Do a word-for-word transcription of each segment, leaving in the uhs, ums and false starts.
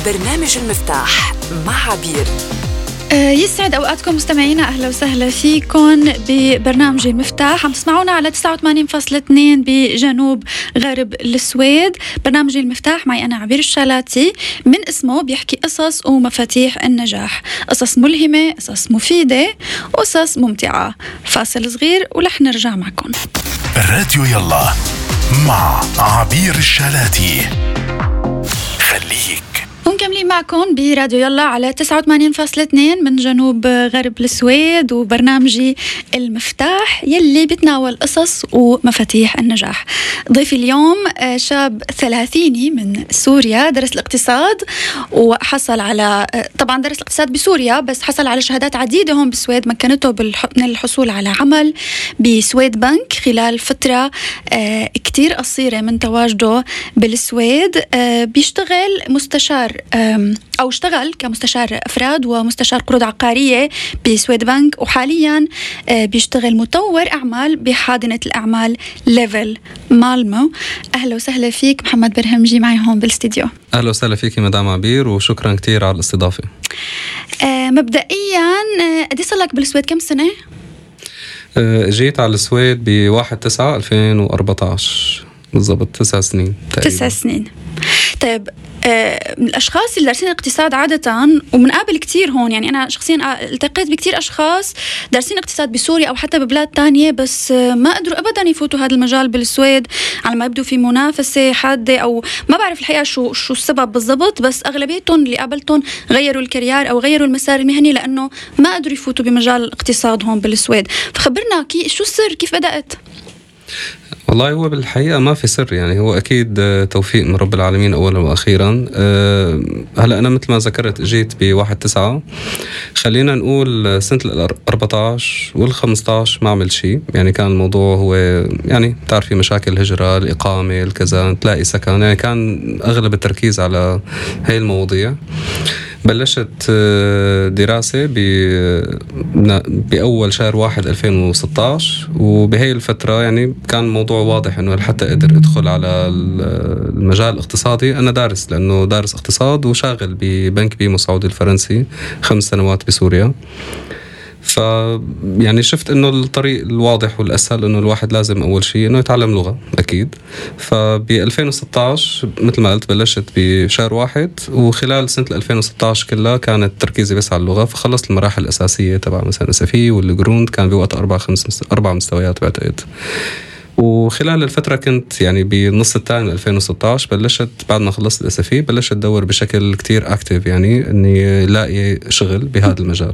برنامج المفتاح مع عبير. يسعد أوقاتكم مستمعينا، أهلا وسهلا فيكم ببرنامج المفتاح. عم تسمعونا على تسعة وثمانين فاصلة اثنين بجنوب غرب السويد. برنامج المفتاح معي أنا عبير الشالاتي، من اسمه بيحكي قصص ومفاتيح النجاح، قصص ملهمة، قصص مفيدة، قصص ممتعة. فاصل صغير ولح نرجع معكم. الراديو يلا مع عبير الشالاتي، خليك مكملين معكم براديو يلا على تسعة وثمانين فاصلة اثنين من جنوب غرب السويد، وبرنامجي المفتاح يلي بتناول قصص ومفاتيح النجاح. ضيفي اليوم شاب ثلاثيني من سوريا، درس الاقتصاد وحصل على، طبعا درس الاقتصاد بسوريا بس حصل على شهادات عديدة هون بالسويد مكنته من الحصول على عمل بسويد بنك خلال فترة كتير قصيرة من تواجده بالسويد. بيشتغل مستشار أو اشتغل كمستشار أفراد ومستشار قروض عقارية بسويد بنك، وحاليا بيشتغل مطور أعمال بحاضنة الأعمال ليفل مالمو. أهلا وسهلا فيك محمد برهمجي معي هون بالاستديو. أهلا وسهلا فيك مدام عبير، وشكرا كتير على الاستضافة. آه مبدئيا قد صار لك بالسويد كم سنة؟ آه جيت على السويد بواحد تسعة ألفين وأربعة عشر، بالضبط تسع سنين تقريبا. تسع سنين. طيب آه، من الأشخاص اللي دارسين اقتصاد عادة ومنقابل كتير هون، يعني أنا شخصيا التقيت بكتير أشخاص دارسين اقتصاد بسوريا أو حتى ببلاد تانية بس آه، ما قدروا أبدا يفوتوا هذا المجال بالسويد، على ما يبدو في منافسة حادة أو ما بعرف الحقيقة شو شو السبب بالضبط، بس أغلبيتهم اللي قابلتهم غيروا الكارير أو غيروا المسار المهني لأنه ما قدروا يفوتوا بمجال الاقتصاد هون بالسويد. فخبرنا كي شو السر، كيف بدأت؟ والله هو بالحقيقة ما في سر، يعني هو أكيد توفيق من رب العالمين أولا وأخيرا. أه هلأ أنا مثل ما ذكرت جيت بواحد تسعة، خلينا نقول سنة الأربعة عشر والخمسة عشر ما عمل شيء، يعني كان الموضوع هو يعني تعرفي مشاكل الهجرة، الإقامة، الكذا، تلاقي سكن، يعني كان أغلب التركيز على هاي المواضيع. بلشت دراسة بأول شهر واحد ألفين وستة عشر، وبهي الفترة يعني كان الموضوع واضح أنه حتى قدر أدخل على المجال الاقتصادي. أنا دارس، لأنه دارس اقتصاد وشاغل ببنك بيمو سعودي الفرنسي خمس سنوات بسوريا. ف يعني شفت انه الطريق الواضح والاسهل انه الواحد لازم اول شيء انه يتعلم لغه اكيد. فب ألفين وستة عشر مثل ما قلت بلشت بشهر واحد، وخلال سنه ألفين وستة عشر كلها كانت تركيزي بس على اللغه. فخلصت المراحل الاساسيه تبع مثلا اسفي والجروند، كان بوقت اربع خمس اربع مستويات بعتقد. وخلال الفترة كنت يعني بالنص الثاني من ألفين وستة عشر بلشت بعد ما خلصت الأسفي بلشت أدور بشكل كتير أكتيف، يعني إني لاقي شغل بهذا المجال.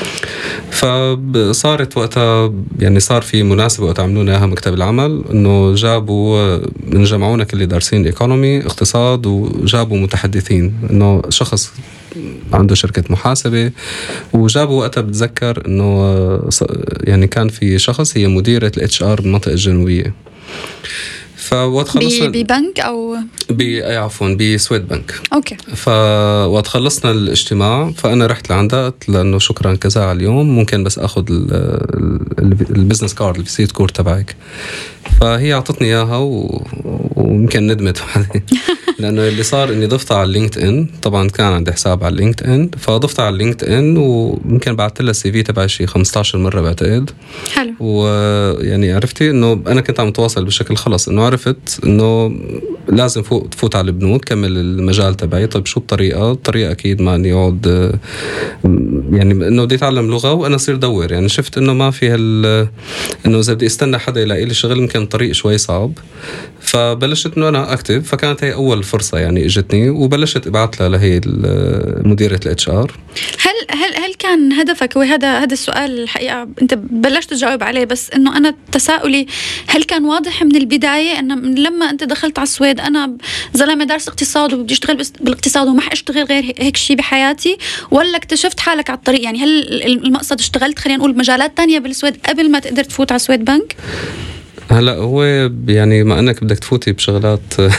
فصارت وقتها يعني صار في مناسبة وقت عملونا إياها مكتب العمل، إنه جابوا من جمعونا كل اللي دارسين إيكونومي اقتصاد، وجابوا متحدثين، إنه شخص عنده شركة محاسبة، وجابوا وقتها بتذكر إنه يعني كان في شخص هي مديرة الاتش ار بالمنطقة الجنوبية. فوقت خلصنا ببنك أو ب عفوا بسويد بنك. أوكي. فوقت خلصنا الاجتماع فأنا رحت لعندها قلت لأنه شكرا كذا على اليوم، ممكن بس أخذ البزنس كارد الفيزيت كورد تبعك. فهي أعطتني إياها وممكن ندمت بعدين لأنه اللي صار إني ضفتها على اللينكد إن. طبعا كان عندي حساب على اللينكد إن، فضفتها على اللينكد إن وممكن بعثت لها السي في تبعي شيء خمسة عشر مرة بعتقد. حلو. ويعني عرفتي إنه أنا كنت عم أتواصل بشكل خلص، إنه عرفت إنه لازم فوق تفوت على البنوك كمل المجال تبعي. طيب شو الطريقة؟ الطريقة أكيد ما إني أقعد يعني إنه بدي أتعلم لغة وأنا أصير دور. يعني شفت إنه ما في هال إنه إذا بدي استنى حدا يلاقي لي شغل يمكن طريق شوي صعب. فبلشت إنه أنا أكتب، فكانت هي أول فرصة يعني إجتني، وبلشت إبعت لها لهي مديرة الاتش ار. هل هل هل كان هدفك، وهذا هذا السؤال الحقيقة أنت بلشت تجاوب عليه، بس إنه أنا تساؤلي هل كان واضح من البداية إنه لما أنت دخلت على السويد أنا زلمة دارس اقتصاد وبدي أشتغل بالاقتصاد وما حاشتغل غير هيك شيء بحياتي، ولا اكتشفت حالك على الطريق؟ يعني هل المقصد اشتغلت خلينا نقول مجالات تانية بالسويد قبل ما تقدر تفوت على سويد بنك؟ هلا هو يعني ما انك بدك تفوتي بشغلات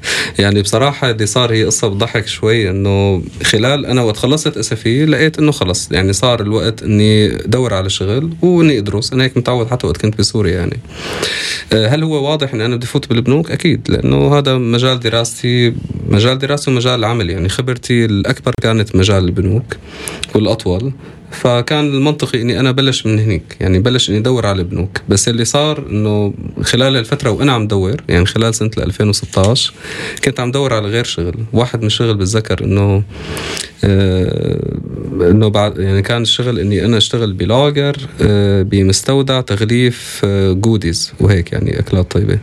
يعني بصراحة اللي صار هي قصة بضحك شوي، إنه خلال أنا وقت خلصت أسفي لقيت إنه خلص يعني صار الوقت إني دور على شغل وإني أدرس. أنا هيك متعود حتى وقت كنت بسوريا يعني. هل هو واضح إن أنا بدي فوت بالبنوك؟ أكيد، لأنه هذا مجال دراستي مجال دراستي ومجال العمل. يعني خبرتي الأكبر كانت مجال البنوك والأطول، فكان المنطقي إني أنا بلش من هناك، يعني بلش إني أدور على البنوك. بس اللي صار إنه خلال الفترة وأنا عم دور، يعني خلال سنة ألفين وستة عشر كنت عم دور على غير شغل. واحد من الشغل بتذكر إنه آه إنه بعد يعني كان الشغل إني أنا أشتغل بلاجر آه بمستودع تغليف آه جوديز وهيك، يعني أكلات طيبة.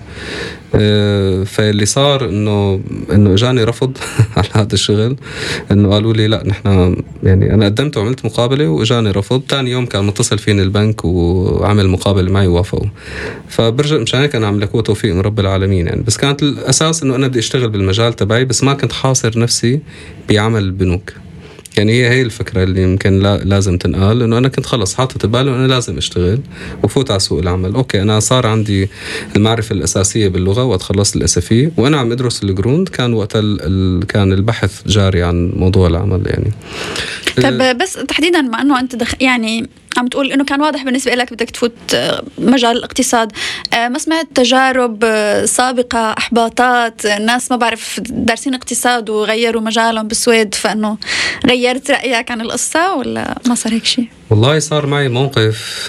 آه فاللي صار إنه إنه إجاني رفض على هذا الشغل، إنه قالوا لي لا نحن يعني أنا قدمت وعملت مقابلة وإجاني رفض. تاني يوم كان متصل فيني البنك وعمل مقابلة معي ووافقوا. فبرجع مشان هيك أنا عم لك هو توفيق من رب العالمين يعني. بس كانت الأساس إنه أنا بدي أشتغل بالمجال تبعي، بس ما كنت حاصر نفسي بعمل البنوك. يعني هي هي الفكرة اللي يمكن لا لازم تنقال، إنه أنا كنت خلص حاطط بالي أنا لازم أشتغل وفوت على سوق العمل. أوكي أنا صار عندي المعرفة الأساسية باللغة وقت خلصت الأسفي، وأنا عم أدرس الجروند كان وقت ال... كان البحث جاري عن موضوع العمل يعني. طب بس تحديدا مع أنه أنت دخ... يعني عم تقول إنه كان واضح بالنسبة لك بدك تفوت مجال الاقتصاد، ما سمعت تجارب سابقة إحباطات ناس ما بعرف دارسين اقتصاد وغيروا مجالهم بالسويد، فإنه غيرت رأيك عن القصة ولا ما صار هيك شيء؟ والله صار معي موقف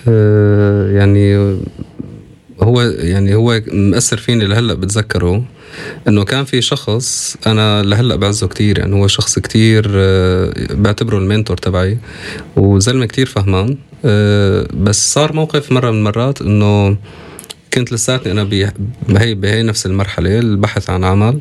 يعني هو يعني هو مأثر فيني لهلأ بتذكره. إنه كان في شخص أنا لهلأ بعزه كتير، يعني هو شخص كتير بعتبره المنتور تبعي وزلمة كتير فهمان. بس صار موقف مرة من المرات إنه كنت لساتني أنا بهي بهي نفس المرحلة البحث عن عمل،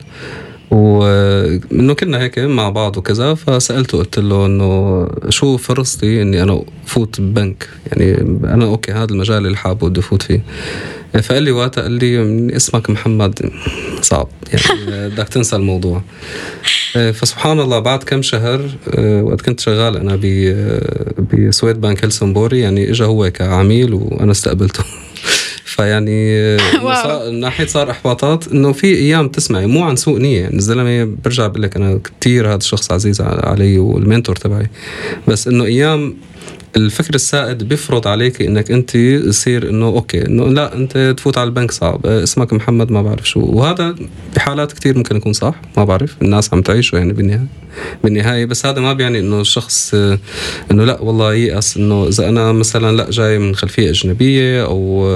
وإنه كنا هيك مع بعض وكذا. فسألته قلت له إنه شو فرصتي إني أنا فوت بنك، يعني أنا أوكي هذا المجال اللي حابه بدي فوت فيه. فقال لي وقتها قال لي اسمك محمد صعب يعني بدك تنسى الموضوع. فسبحان الله بعد كم شهر وقت كنت شغال أنا بسويد بانك هلسنبوري، يعني إجا هو كعميل وأنا استقبلته. فيعني ناحية صار إحباطات إنه في أيام تسمعي مو عن سوء نية، يعني الزلمة برجع بقول لك أنا كتير هذا الشخص عزيز علي والمنتور تبعي، بس إنه أيام الفكر السائد بيفرض عليك انك انت يصير انه اوكي انه لا انت تفوت على البنك صعب، اسمك محمد ما بعرف شو. وهذا بحالات كتير ممكن يكون صح، ما بعرف الناس عم تعيشه يعني بالنهاية بالنهاية بس هذا ما بيعني انه الشخص انه لا والله ييأس انه اذا انا مثلا لا جاي من خلفية اجنبية او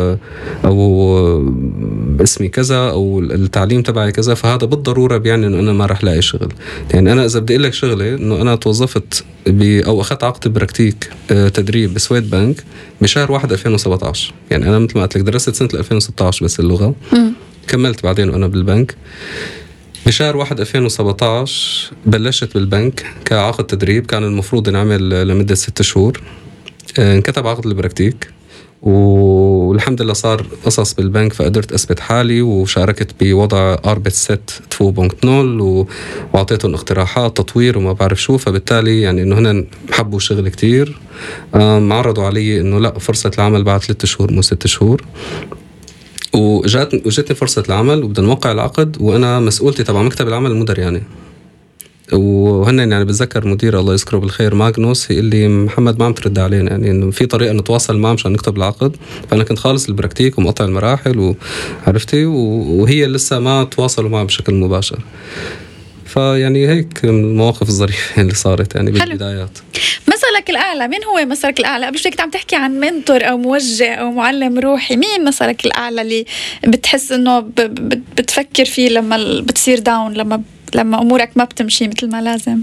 او اسمي كذا او التعليم تبعي كذا فهذا بالضرورة بيعني انه انا ما رح لاقي شغل. يعني انا اذا بدي اقول لك شغلة انه انا توظفت او اخذت عقد براكتيك تدريب بسويد بنك بشهر واحد ألفين وسبعة عشر، يعني انا مثل ما قلت لك درست سنة ألفين وستة عشر بس اللغة م. كملت بعدين وانا بالبنك. بشهر واحد ألفين وسبعة عشر بلشت بالبنك كعقد تدريب، كان المفروض نعمل لمدة ست شهور، انكتب عقد البراكتيك والحمد لله صار قصص بالبنك فقدرت أثبت حالي وشاركت بوضع أربت ست تو بونكت نول وعطيتهم اقتراحات تطوير وما بعرف شو. فبالتالي يعني إنه هنا حبوا شغل كتير، عرضوا علي إنه لا فرصة العمل بعد ثلاثة شهور مو ست شهور، وجات وجتني فرصة العمل وبدنا نوقع العقد وأنا مسؤولتي تبع مكتب العمل المدرياني. وهن يعني بتذكر مدير الله يذكره بالخير ماغنوس يقول لي محمد ما عم ترد علينا، يعني انه في طريقه نتواصل معه مشان نكتب العقد. فانا كنت خالص البراكتيك ومقطع المراحل وعرفتي وهي لسه ما تواصلوا معه بشكل مباشر. فيعني هيك المواقف الظريفه اللي صارت يعني بالبدايات. مثلك الأعلى مين هو؟ مثلك الأعلى قبل شوي كنت عم تحكي عن منتور أو موجه أو معلم روحي، مين مثلك الأعلى اللي بتحس إنه بتفكر فيه لما بتصير داون، لما لما أمورك ما بتمشي مثل ما لازم؟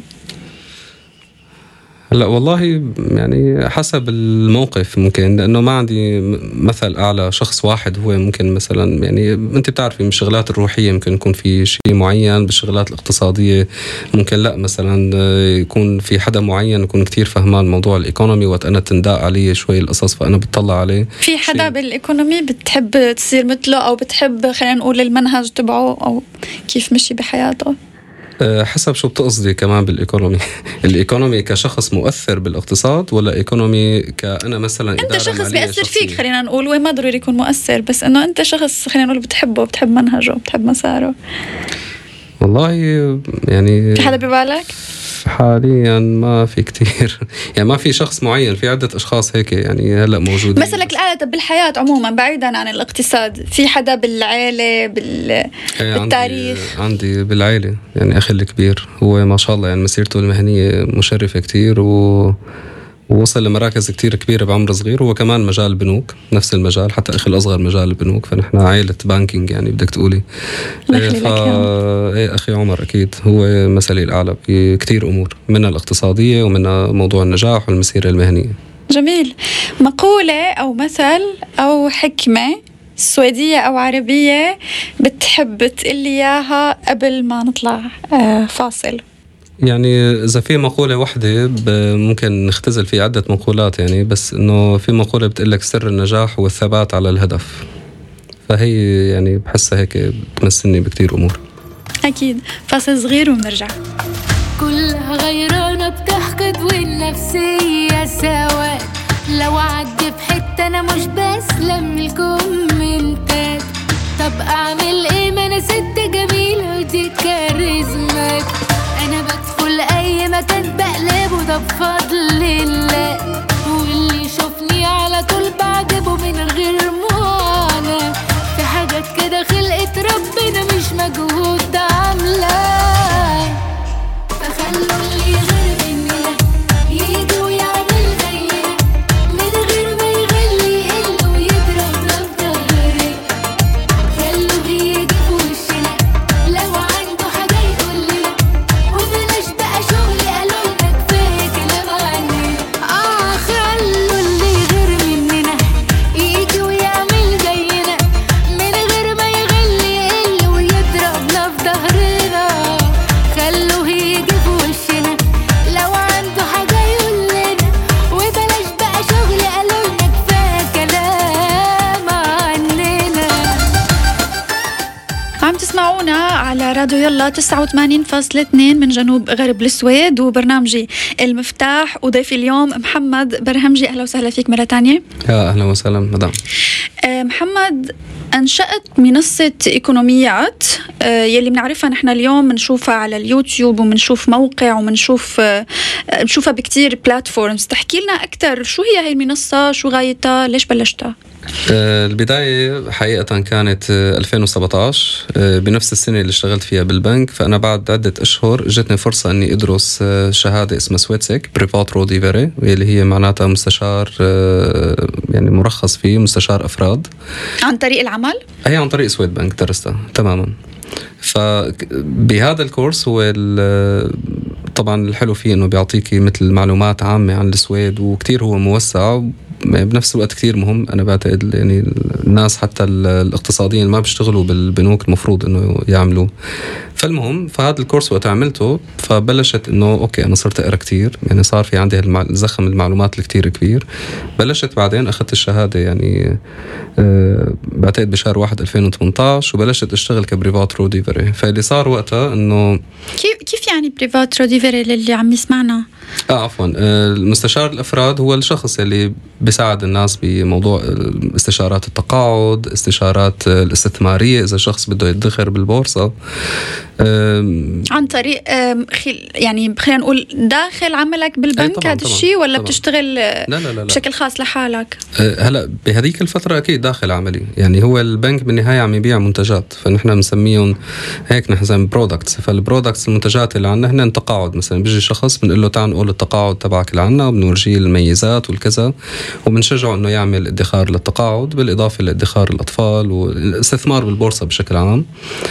لا والله يعني حسب الموقف ممكن، لأنه ما عندي مثل أعلى شخص واحد هو ممكن مثلا يعني أنت بتعرفي من الشغلات الروحية ممكن يكون في شيء معين، بالشغلات الاقتصادية ممكن لا مثلا يكون في حدا معين يكون كتير فهمان موضوع الإيكونومي وقت أنا تنداء عليه شوي القصص فأنا بتطلع عليه. في حدا بالإيكونومي بتحب تصير مثله أو بتحب خلينا نقول المنهج تبعه أو كيف مشي بحياته؟ حسب شو بتقصدي كمان بالإيكونومي. الإيكونومي كشخص مؤثر بالاقتصاد ولا إيكونومي كأنا مثلا أنت شخص بيأثر فيك خلينا نقول، وما ضروري يكون مؤثر بس إنه أنت شخص خلينا نقول بتحبه بتحب منهجه بتحب مساره. والله يعني في حدا ببالك؟ حاليا ما في كتير يعني ما في شخص معين، في عدة أشخاص هيك يعني هلأ موجودين. مثلك الآلة بالحياة عموما بعيدا عن الاقتصاد، في حدا بالعائلة بال... بالتاريخ؟ عندي, عندي بالعائلة يعني أخي الكبير هو ما شاء الله يعني مسيرته المهنية مشرفة كتير و... ووصل لمراكز كتير كبيرة بعمر صغير. هو كمان مجال البنوك نفس المجال، حتى أخي الأصغر مجال البنوك، فنحن عائلة بانكينج يعني بدك تقولي. فا إيه أخي عمر أكيد هو مثلي الأعلى بكتير أمور، منها الاقتصادية ومنها موضوع النجاح والمسيرة المهنية. جميل. مقولة أو مثل أو حكمة سويدية أو عربية بتحب تقلي إياها قبل ما نطلع فاصل؟ يعني إذا في مقولة واحدة ممكن نختزل في عدة مقولات يعني، بس إنه في مقولة بتقلك سر النجاح والثبات على الهدف، فهي يعني بحسها هيك بتمثلني بكتير أمور. أكيد. فاصل صغير ونرجع. كلها غيرانة بتحقد والنفسية سوا، لو عدي بحتة أنا مش بسلم الكومنتات، طب أعمل إيه ما أنا ست جميلة ودي كاريزمات، أنا بدخل أي مكان بقلبه ده بفضل الله، واللي يشوفني على طول بعجبه من غير معاناة، في حاجات كده خلقت ربنا مش مجهود ده عاملاه، فخلوا اللي غير مننا يجي ويعمل زينا من غير ما يغلي يقل ويضرب ضهري، خلوا يجي في وشنا لو عنده حاجة يقول لنا، وبلاش بقى شغل قالوا لنا كفاية كلام عني. اه خلوا اللي غير مننا يجي ويعمل زينا من غير ما يغلي يقل ويضربنا في ظهرنا، خلوه يجي في وشنا لو عنده حاجة يقول لنا، وبلاش بقى شغل قالوا لنا كفاية كلام عننا. عم تسمعونا على راديو يلا تسعة وثمانين فاصلة اثنين من جنوب غرب السويد، وبرنامجي المفتاح، وضيفي اليوم محمد برهمجي. أهلا وسهلا فيك مرة تانية. يا أهلا وسهلا مدام. محمد، أنشأت منصة إيكونوميات يلي بنعرفها نحن اليوم، بنشوفها على اليوتيوب وبنشوف موقع وبنشوف بنشوفها بكتير بلاتفورمز. تحكي لنا أكتر شو هي هاي المنصة، شو غايتها، ليش بلشتها؟ البداية حقيقة كانت ألفين وسبعطعش بنفس السنة اللي اشتغلت فيها بالبنك، فأنا بعد عدة أشهر جتني فرصة أني أدرس شهادة اسمها سويتسك بريفات رودي فيري، واللي هي معناتها مستشار يعني مرخص فيه مستشار أفراد. عن طريق العمل؟ هي عن طريق سويد بنك درستها تماما. فبهذا الكورس هو طبعا الحلو فيه أنه بيعطيكي مثل معلومات عامة عن السويد، وكتير هو موسع بنفس الوقت كتير مهم. أنا بعتقد يعني الناس حتى الاقتصاديين ما بيشتغلوا بالبنوك المفروض إنه يعملوا. فالمهم فهذا الكورس وقت عملته فبلشت إنه أوكي أنا صرت أقرأ كتير، يعني صار في عندي الزخم المعلومات الكتير كبير. بلشت بعدين أخذت الشهادة يعني أه بعتقد بشهر واحد ألفين وثمانطعش، وبلشت أشتغل كبريفات روديفري. فاللي صار وقتها إنه كيف كيف يعني بريفات روديفري للي عم يسمعنا؟ آه عفوا آه المستشار الأفراد هو الشخص اللي بيساعد الناس بموضوع استشارات التقاعد، استشارات الاستثمارية إذا شخص بده يدخر بالبورصة عن طريق يعني خلينا نقول داخل عملك بالبنك. هذا الشيء ولا طبعًا. بتشتغل لا لا لا بشكل خاص لحالك؟ هلا بهذيك الفترة أكيد داخل عملي، يعني هو البنك بالنهاية عم يبيع منتجات، فنحن بنسميهم هيك نحن زي برودكتس. فالبرودكتس المنتجات اللي عنا هنا التقاعد، مثلا بيجي شخص بنقول له تعال نقول التقاعد تبعك اللي عنا، وبنورجيه الميزات والكذا، وبنشجعه إنه يعمل ادخار للتقاعد بالإضافة لادخار الأطفال والاستثمار بالبورصة بشكل عام.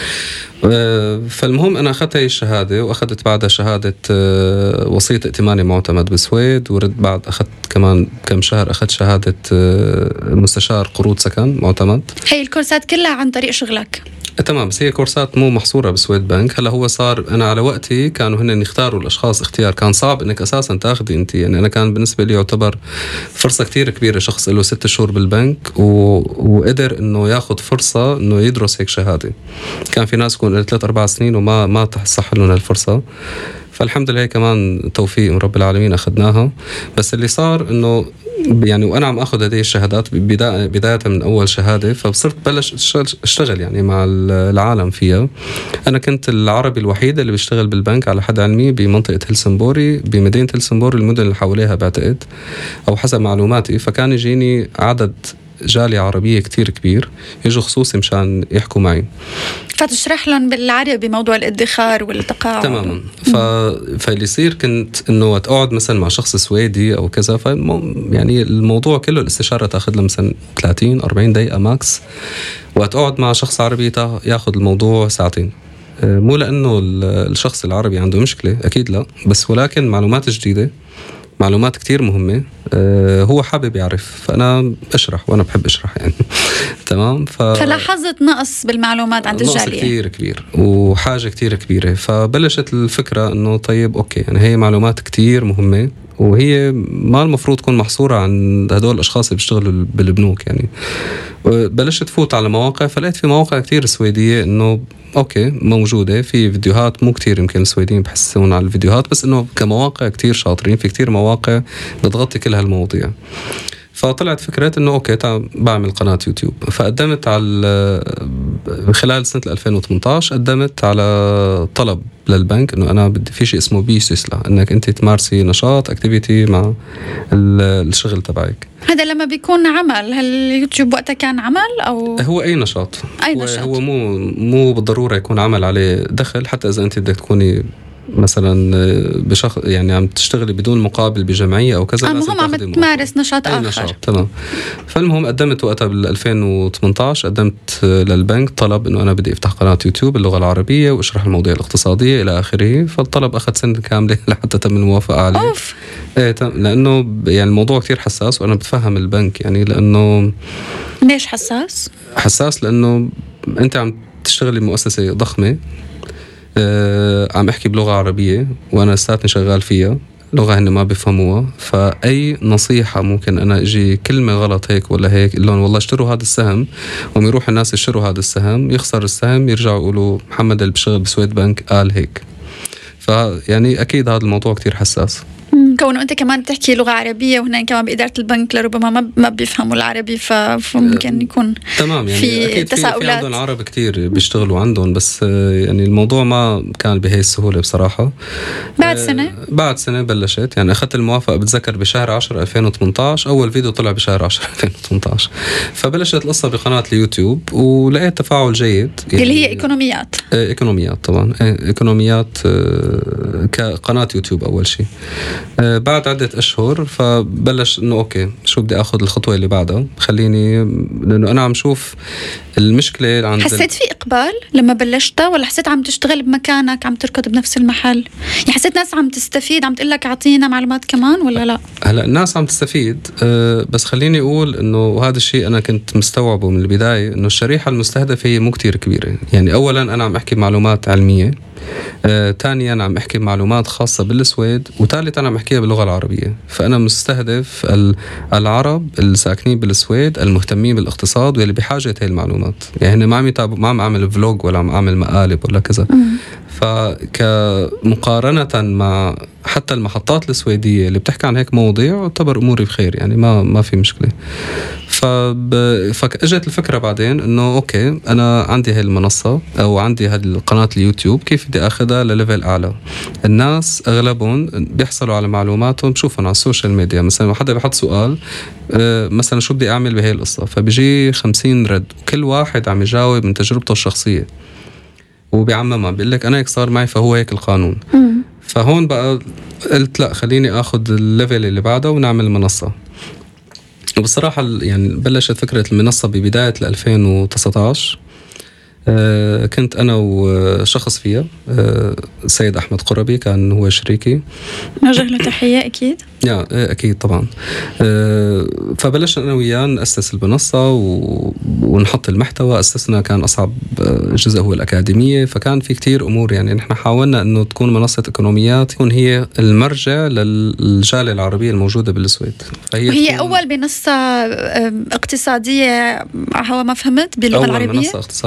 فالمهم أنا أخذت هاي الشهادة، وأخذت بعدها شهادة وسيط ائتماني معتمد بالسويد، ورد بعد أخذت كمان كم شهر أخذت شهادة مستشار قروض سكن معتمد. هاي الكورسات كلها عن طريق شغلك؟ تمام، بس هي كورسات مو محصورة بسويد بنك. هلا هو صار أنا على وقتي كانوا هن يختاروا الأشخاص اختيار، كان صعب إنك أساسا تاخذي أنت، يعني أنا كان بالنسبة لي يعتبر فرصة كتير كبيرة، شخص له ست شهور بالبنك و... وقدر إنه ياخذ فرصة إنه يدرس هيك شهادة. كان في ناس يكون ثلاث أربع سنين وما ما تصح لنا الفرصة، فالحمد لله كمان توفيق من رب العالمين أخذناها. بس اللي صار إنه يعني وأنا عم أخذ هذه الشهادات بداية بداية من أول شهادة، فصرت بلش أشتغل يعني مع العالم فيها. أنا كنت العربي الوحيد اللي بيشتغل بالبنك على حد علمي بمنطقة هلسنبوري، بمدينة هلسنبوري، المدن اللي حواليها بعتقد أو حسب معلوماتي. فكان يجيني عدد جالية عربية كتير كبير يجوا خصوصي مشان يحكوا معي، فتشرح لهم بالعربي موضوع الادخار والتقاعد. تماما. ف... فاللي يصير كنت إنه أقعد مثلا مع شخص سويدي أو كذا، ف يعني الموضوع كله الاستشارة تأخذ له مثلا ثلاثين أربعين دقيقة ماكس، وأقعد مع شخص عربي ياخذ الموضوع ساعتين. مو لأنه الشخص العربي عنده مشكلة، أكيد لا، بس ولكن معلومات جديدة، معلومات كتير مهمة، أه هو حابب يعرف، فأنا أشرح وأنا بحب أشرح يعني. تمام. ف... فلاحظت نقص بالمعلومات عند الجالية، نقص كتير كبير وحاجة كتير كبيرة. فبلشت الفكرة إنه طيب أوكي، يعني هي معلومات كتير مهمة، وهي ما المفروض تكون محصورة عن هدول الأشخاص اللي بيشتغلوا بالبنوك يعني. بلشت فوت على مواقع، فلقيت في مواقع كتير سويدية إنه أوكي موجودة، في فيديوهات مو كتير يمكن السويديين بحسون على الفيديوهات، بس إنه كمواقع كتير شاطرين، في كتير مواقع بتغطي كل هالمواضيع. فطلعت فكرة إنه أوكي تعال بعمل قناة يوتيوب. فقدمت على خلال سنة ألفين وثمانية عشر قدمت على طلب للبنك إنه أنا بدي في شيء اسمه بي سيسلا، إنك أنت تمارسي نشاط أكتيفيتي مع الشغل تبعك. هذا لما بيكون عمل، هل اليوتيوب وقتها كان عمل أو هو أي نشاط؟ أي نشاط. هو مو مو بالضرورة يكون عمل عليه دخل، حتى إذا أنت بدك تكوني مثلا بشخص يعني عم تشتغلي بدون مقابل بجمعية أو كذا، المهم عم تمارس نشاط آخر. نشاط. تمام. فالمهم قدمت وقتها بال ألفين وثمانية عشر قدمت للبنك طلب إنه أنا بدي أفتح قناة يوتيوب باللغة العربية وأشرح المواضيع الاقتصادية إلى آخره. فالطلب أخذ سنة كاملة لحتى تم الموافقة عليه. أوف. إيه، لأنه يعني الموضوع كتير حساس، وأنا بتفهم البنك يعني. لأنه ليش حساس؟ حساس لأنه أنت عم تشتغلي بمؤسسة ضخمة، أه عم أحكي بلغة عربية وأنا لساتني شغال فيها، لغة هن ما بيفهموها. فأي نصيحة ممكن أنا أجي كلمة غلط هيك ولا هيك، اللون والله اشتروا هذا السهم، وم يروح الناس يشتروا هذا السهم، يخسر السهم، يرجعوا يقولوا محمد اللي بشغل بسويد بنك قال هيك. فيعني أكيد هذا الموضوع كتير حساس، كونه أنت كمان بتحكي لغة عربية، وهنا كمان بإدارة البنك لربما ما ما بيفهموا العربي، فممكن يكون تمام يعني في أكيد تساؤلات. في عندهم عرب كتير بيشتغلوا عندهم، بس يعني الموضوع ما كان بهي السهولة بصراحة. بعد سنة بعد سنة بلشت يعني، أخذت الموافقة بتذكر بشهر عشرة ألفين وثمانية عشر، أول فيديو طلع بشهر عشرة ألفين وثمانية عشر. فبلشت القصة بقناة اليوتيوب ولقيت تفاعل جيد يعني، اللي هي إيكونوميات. إيكونوميات طبعا، إيكونوميات كقناة يوتيوب أول شيء. بعد عدة أشهر فبلش إنه أوكي شو بدي أخذ الخطوة اللي بعدها، خليني، لأنه أنا عم شوف المشكلة عند. حسيت في إقبال لما بلشتها، ولا حسيت عم تشتغل بمكانك عم تركض بنفس المحل؟ يعني حسيت ناس عم تستفيد، عم تقول لك أعطينا معلومات كمان ولا لا؟ هلا الناس عم تستفيد، أه بس خليني أقول إنه هذا الشيء أنا كنت مستوعبه من البداية، إنه الشريحة المستهدفة هي مو كتير كبيرة. يعني أولا أنا عم أحكي معلومات علمية، آه، تانيا عم أحكي معلومات خاصة بالسويد، وثالثا أنا عم أحكيها باللغة العربية. فأنا مستهدف العرب الساكنين بالسويد المهتمين بالاقتصاد واللي بحاجة هاي المعلومات. يعني ما عم يتابع، ما عم أعمل فلوج ولا عم أعمل مقالب ولا كذا. فكمقارنة مع حتى المحطات السويدية اللي بتحكي عن هيك مواضيع، اعتبر أموري بخير يعني، ما ما في مشكلة. فب... فاجت الفكرة بعدين إنه أوكي أنا عندي هاي المنصة أو عندي هذه القناة اليوتيوب، كيف بدي أخذها لليفل أعلى؟ الناس أغلبهم بيحصلوا على معلوماتهم بشوفهم على السوشيال ميديا. مثلا حدا بيحط سؤال مثلا شو بدي أعمل بهاي القصة، فبيجي خمسين رد، كل واحد عم يجاوب من تجربته الشخصية وبيعممها، بيقول لك أنا هيك صار معي فهو هيك القانون. فهون بقى قلت لا، خليني أخذ الليفل اللي بعده ونعمل منصة. وبصراحة يعني بلشت فكرة المنصة ببداية ألفين وتسعة عشر. آه كنت أنا وشخص فيها، آه السيد أحمد قربي كان هو شريكي، نوجه له تحية أكيد. يا أكيد طبعا. آه فبلشنا أنا وياه نأسس المنصة و... ونحط المحتوى. أسسنا كان أصعب جزء هو الأكاديمية، فكان في كتير أمور يعني. نحن حاولنا أنه تكون منصة إيكونوميات تكون هي المرجع للجالية العربية الموجودة بالسويد. فهي وهي أول منصة اقتصادية، هو ما فهمت باللغة أول العربية، منصة اقتصادية باللغة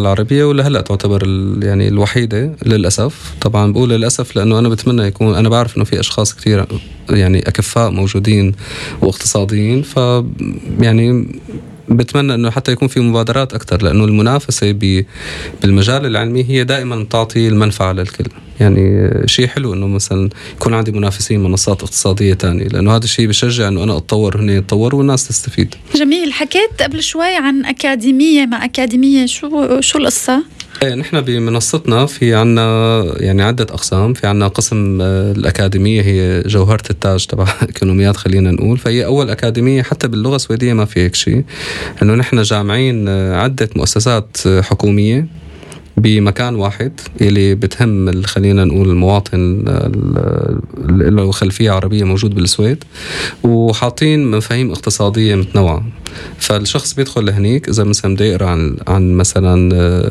العربية، ولهلأ تعتبر يعني الوحيدة للأسف. طبعا بقول للأسف لأنه أنا بتمنى يكون، أنا بعرف أنه في أشخاص كثير يعني أكفاء موجودين واقتصاديين، ف يعني بتمنى أنه حتى يكون في مبادرات أكتر، لأنه المنافسة بالمجال العلمي هي دائما تعطي المنفعة للكل. يعني شيء حلو أنه مثلا يكون عندي منافسين منصات اقتصادية تانية، لأنه هذا الشيء بشجع أنه أنا أتطور هنا يتطور والناس تستفيد. جميل. حكيت قبل شوي عن أكاديمية مع أكاديمية، شو شو القصة؟ ايه، نحن بمنصتنا في عنا يعني عدة أقسام. في عنا قسم الأكاديمية هي جوهرة التاج تبع إقتصاديات خلينا نقول، فهي أول أكاديمية حتى باللغة السويدية ما في هيك شيء، إنه نحن جامعين عدة مؤسسات حكومية بمكان واحد اللي بتهم خلينا نقول المواطن اللي له خلفية عربية موجود بالسويد، وحاطين مفاهيم اقتصادية متنوعة. فالشخص بيدخل لهنيك إذا مثلا بده يقرأ عن عن مثلا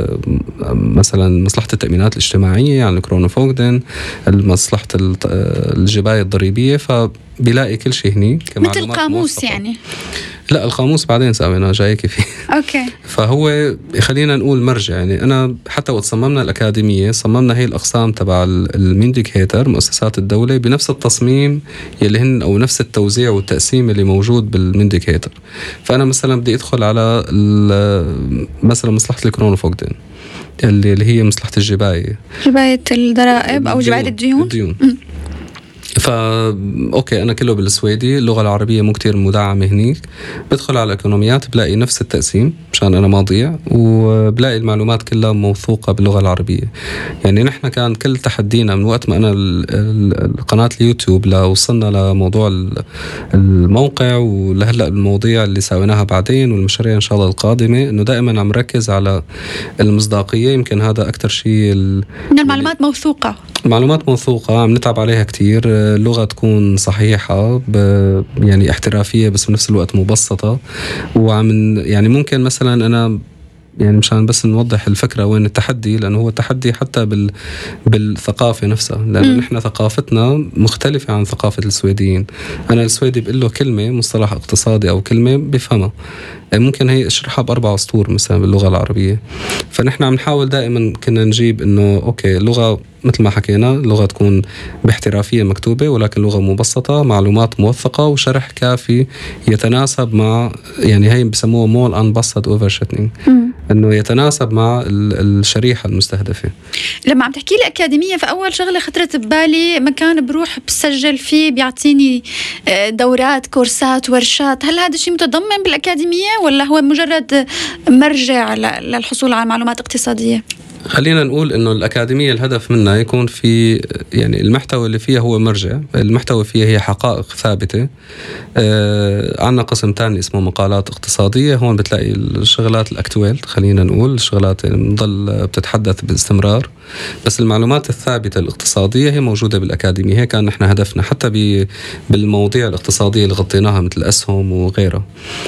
مثلا مصلحة التأمينات الاجتماعية، عن الكرونوفوغدن، مصلحة الجباية الضريبية، فبيلاقي كل شيء هنيك مثل القاموس يعني. لا، القاموس بعدين سوينا جايك فيه. اوكي. فهو خلينا نقول مرجع. يعني انا حتى وقت صممنا الاكاديميه صممنا هي الاقسام تبع المينديكيتر مؤسسات الدوله بنفس التصميم يلي هن او نفس التوزيع والتقسيم اللي موجود بالمينديكيتر. فانا مثلا بدي ادخل على مثلا مصلحه الكرونوفوغدن اللي اللي هي مصلحه الجبايه، جبايه الضرائب او جبايه الديون, الديون. فا اوكي انا كله بالسويدي، اللغه العربيه مو كتير مدعمه هنيك. بدخل على الايكونوميات بلاقي نفس التقسيم مشان انا ما اضيع، وبلاقي المعلومات كلها موثوقه باللغه العربيه. يعني نحن كان كل تحدينا من وقت ما انا القناه اليوتيوب لوصلنا لموضوع الموقع ولهلا المواضيع اللي سويناها بعدين والمشاريع ان شاء الله القادمه، انه دائما عم ركز على المصداقيه. يمكن هذا اكثر شيء، ان المعلومات موثوقه، معلومات موثوقه عم نتعب عليها كتير. اللغة تكون صحيحة يعني احترافية بس بنفس الوقت مبسطة. وعم يعني ممكن مثلا أنا يعني مشان بس نوضح الفكرة وين التحدي، لأنه هو التحدي حتى بال بالثقافة نفسها، لأنه م. نحن ثقافتنا مختلفة عن ثقافة السويديين. أنا السويدي بقول له كلمة مصطلح اقتصادي أو كلمة بفهمها، ممكن هي اشرحها بأربع أسطور مثلا باللغة العربية. فنحن عم نحاول دائما كنا نجيب إنه أوكي اللغة مثل ما حكينا لغة تكون باحترافية مكتوبة، ولكن لغة مبسطة، معلومات موثقة وشرح كافي يتناسب مع يعني هي بسموه مول أنبسط أوفرشتنينج، إنه يتناسب مع الشريحة المستهدفة. لما عم تحكي لي أكاديمية، فأول شغلة خطرت ببالي مكان بروح بسجل فيه بيعطيني دورات كورسات ورشات. هل هذا الشيء متضمن بالأكاديمية ولا هو مجرد مرجع للحصول على معلومات اقتصادية؟ خلينا نقول إنه الأكاديمية الهدف منها يكون في يعني المحتوى اللي فيها هو مرجع، المحتوى فيها هي حقائق ثابتة. آه عنا قسم تاني اسمه مقالات اقتصادية، هون بتلاقي الشغلات الأكتوال خلينا نقول الشغلات اللي بتضل بتتحدث باستمرار، بس المعلومات الثابتة الاقتصادية هي موجودة بالأكاديمية. هيك كان نحن هدفنا حتى بالمواضيع الاقتصادية اللي غطيناها مثل الأسهم وغيرها.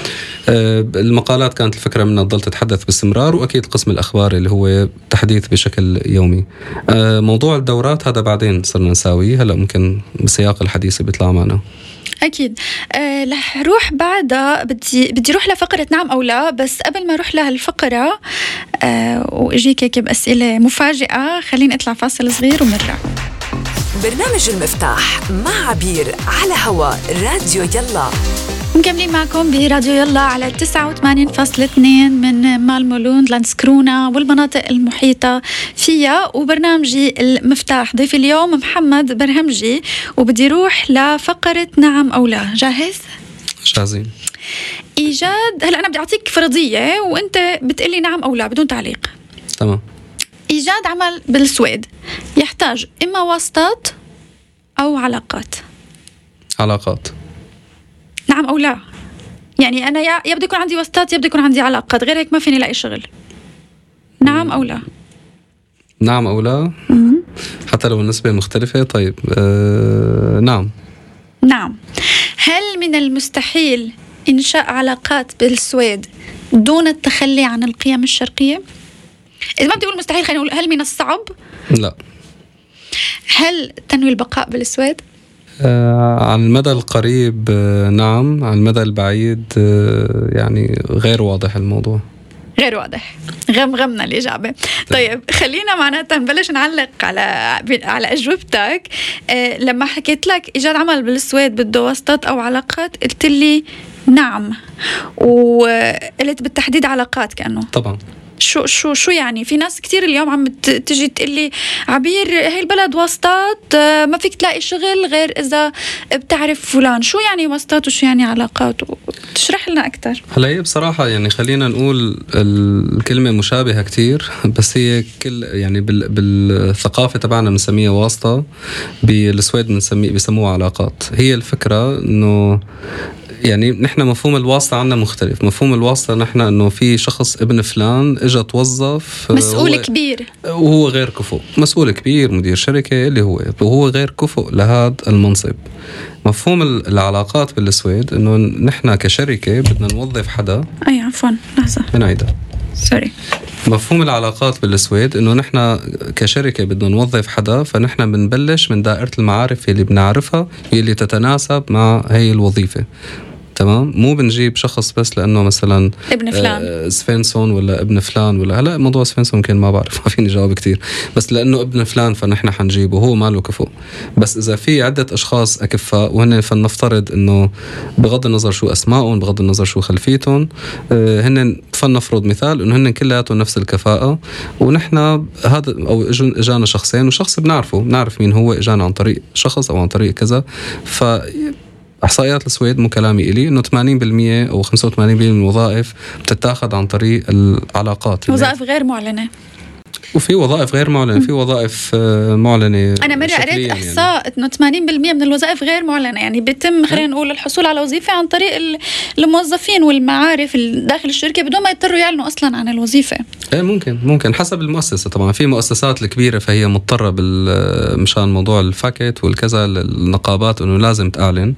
المقالات كانت الفكرة منها تضل تتحدث باستمرار، وأكيد قسم الأخبار اللي هو تحديث بشكل يومي. موضوع الدورات هذا بعدين صرنا نساويه، هلأ ممكن بسياق الحديث بيطلع معنا. أكيد. أه رح روح بعدها بدي بدي روح لفقرة نعم أو لا، بس قبل ما أروح لها الفقرة أه وأجيك هيك بأسئلة مفاجئة، خليني أطلع فاصل صغير ونرجع. برنامج المفتاح مع عبير على هواء راديو يلا. مكملين معكم براديو يلا على تسعة وثمانين فاصلة اثنين من مالمولوند لانسكرونا والمناطق المحيطة فيها، وبرنامجي المفتاح. ضيف اليوم محمد برهمجي، وبدي روح لفقرة نعم أو لا. جاهز؟ جاهزين. إيجاد، هلأ أنا بدي أعطيك فرضية وأنت بتقلي نعم أو لا بدون تعليق. تمام. إيجاد عمل بالسويد يحتاج إما واسطات أو علاقات. علاقات. نعم أو لا؟ يعني أنا يا بدي يكون عندي واسطات يا بدي يكون عندي علاقات، غير هيك ما فيني لاقي شغل. نعم أو لا؟ نعم أو لا؟ حتى لو النسبة مختلفة. طيب آه، نعم. نعم. هل من المستحيل إنشاء علاقات بالسويد دون التخلي عن القيم الشرقية؟ إذا ما بدي أقول مستحيل خلينا نقول هل من الصعب؟ لا. هل تنوي البقاء بالسويد؟ آه على المدى القريب آه نعم، على المدى البعيد آه يعني غير واضح الموضوع. غير واضح. غمغمنا الإجابة. طيب خلينا معناتها نبلش نعلق على على أجوبتك. أه لما حكيت لك إيجاد عمل بالسويد بده واسطات أو علاقات، قلت لي نعم، وقلت بالتحديد علاقات. كأنه طبعا شو شو شو يعني في ناس كتير اليوم عم تجي تقول لي عبير هاي البلد واسطات، ما فيك تلاقي شغل غير إذا بتعرف فلان. شو يعني واسطات وشو يعني علاقات؟ تشرح لنا أكتر. هلا هي بصراحة يعني خلينا نقول الكلمة مشابهة كتير، بس هي كل يعني بال بالثقافة تبعنا بنسميها واسطة، بالسويد بنسميه بيسموها علاقات. هي الفكرة إنه يعني نحن مفهوم الواسطة عنا مختلف. مفهوم الواسطة نحن إنه في شخص ابن فلان إجا توظف، مسؤول كبير وهو غير كفؤ، مسؤول كبير مدير شركة اللي هو وهو غير كفؤ لهذا المنصب. مفهوم العلاقات بالسويد إنه نحن كشركة بدنا نوظف حدا. أي عفوا لحظة بنعيدها سوري. مفهوم العلاقات بالسويد إنه نحن كشركة بدنا نوظف حدا، فنحن بنبلش من دائرة المعارف اللي بنعرفها اللي تتناسب مع هاي الوظيفة. تمام، مو بنجيب شخص بس لأنه مثلا ابن فلان آه سفنسون ولا ابن فلان ولا هلا موضوع سفنسون كان ما بعرف ما فيني جواب كتير، بس لأنه ابن فلان فنحن حنجيبه، هو ماله كفؤ. بس إذا في عدة أشخاص أكفاء وهن فلنفترض إنه بغض النظر شو أسمائهم بغض النظر شو خلفيتهم آه هن فلنفرض مثال إنه هن كلياتهم نفس الكفاءة، ونحن هذا أو إجانا شخصين وشخص بنعرفه بنعرف مين هو، إجانا عن طريق شخص أو عن طريق كذا. ف إحصائيات السويد مو كلامي إلي إنه ثمانين بالمية أو خمسة وثمانين بالمية من الوظائف بتتاخذ عن طريق العلاقات. وظائف غير معلنة، وفي وظائف غير معلنة، في وظائف معلنة. أنا مرة قريت إحصاء يعني إنه ثمانين بالمية من الوظائف غير معلنة، يعني بيتم خلينا نقول الحصول على وظيفة عن طريق الموظفين والمعارف داخل الشركة بدون ما يضطروا يعلنوا أصلا عن الوظيفة. إيه ممكن ممكن حسب المؤسسة طبعا. في مؤسسات الكبيرة فهي مضطرة مشان موضوع الفاكت والكذا النقابات إنه لازم تعلن،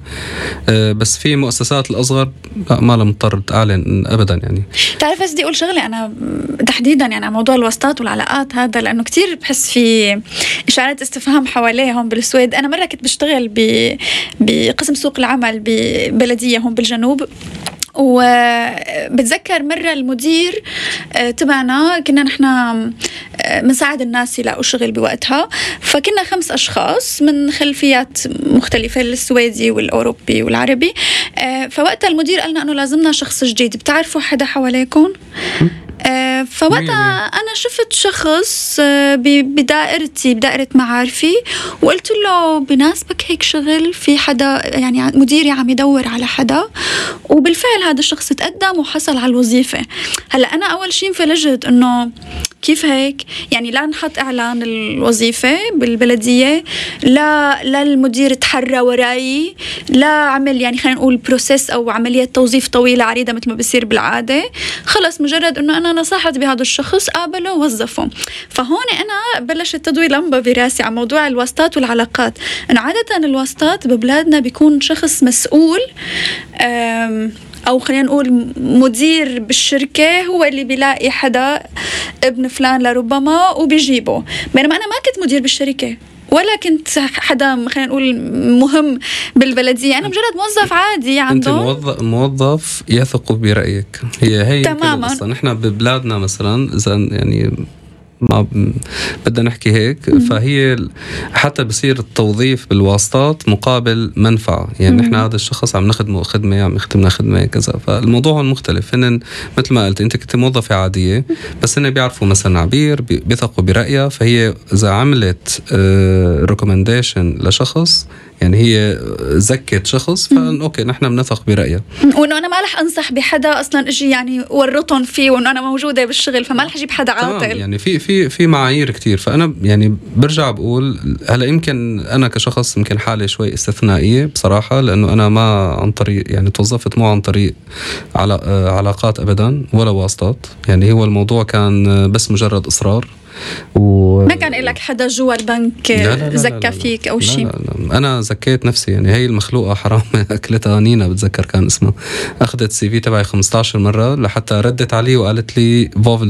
بس في مؤسسات الأصغر ما لها مضطر تعلن أبدا. يعني تعرف بس دي أقول شغلة أنا تحديدا يعني على موضوع الواسطات والعلاقات هذا، لأنه كتير بحس في إشارات استفهام حواليه هون بالسويد. أنا مرة كنت بشتغل بقسم سوق العمل ببلدية هون بالجنوب، وبتذكر مرة المدير تبعنا كنا نحن منساعد الناس يلاقوا شغل بوقتها، فكنا خمس أشخاص من خلفيات مختلفة، السويدي والأوروبي والعربي. فوقتها المدير قالنا أنه لازمنا شخص جديد، بتعرفوا حدا حواليكم؟ آه فوقتها أنا شفت شخص آه بدائرتي بدائرة معارفي، وقلت له بناسبك هيك شغل في حدا يعني مديري عم يدور على حدا، وبالفعل هذا الشخص تقدم وحصل على الوظيفة. هلأ أنا أول شيء انفلجت إنه كيف هيك؟ يعني لا نحط إعلان الوظيفة بالبلدية، لا لا المدير تحرى وراي، لا عمل يعني خلينا نقول بروسيس أو عملية توظيف طويلة عريضة مثل ما بيصير بالعادة. خلص مجرد إنه أنا نصحت بهذا الشخص قابله ووظفه. فهون أنا بلشت تضوي لمبة براسي على موضوع الواسطات والعلاقات، إنه عادة الواسطات ببلادنا بيكون شخص مسؤول أو خلينا نقول مدير بالشركة هو اللي بيلاقي حدا ابن فلان لربما وبيجيبه، بينما أنا ما كنت مدير بالشركة ولا كنت حدا خلينا نقول مهم بالبلدية، أنا مجرد موظف عادي عنده. أنت موظف, موظف يثق برأيك. هي هي تماما. نحن ببلادنا مثلا إذا يعني ما بدنا نحكي هيك، فهي حتى بصير التوظيف بالواسطات مقابل منفعة. يعني نحن هذا الشخص عم نخدمه خدمة عم يخدمنا خدمة كذا، فالموضوع هون مختلف. هن مثل ما قلت أنت كنت موظفة عادية، بس هن بيعرفوا مثلا عبير بيثقوا برأيها، فهي إذا عملت ريكومنديشن لشخص يعني هي زكت شخص فان اوكي نحن بنثق برأيه، وانه انا ما رح انصح بحدا اصلا اجي يعني ورطهم فيه وانه انا موجوده بالشغل، فما رح اجيب حدا عاطل. يعني في في في معايير كتير. فانا يعني برجع بقول هلا يمكن انا كشخص يمكن حالي شوي استثنائيه بصراحه، لانه انا ما عن طريق يعني توظفت مو عن طريق علاقات ابدا ولا واسطات. يعني هو الموضوع كان بس مجرد اصرار، و... ما كان لك حدا جوا البنك لا لا لا زكى لا لا فيك أو شيء؟ لا لا لا. أنا زكيت نفسي. يعني هي المخلوقة حرام أكلتها نينا بتذكر كان اسمها، أخذت سي في تبعي خمسة عشر مرة لحتى ردت علي وقالت لي فوفل دو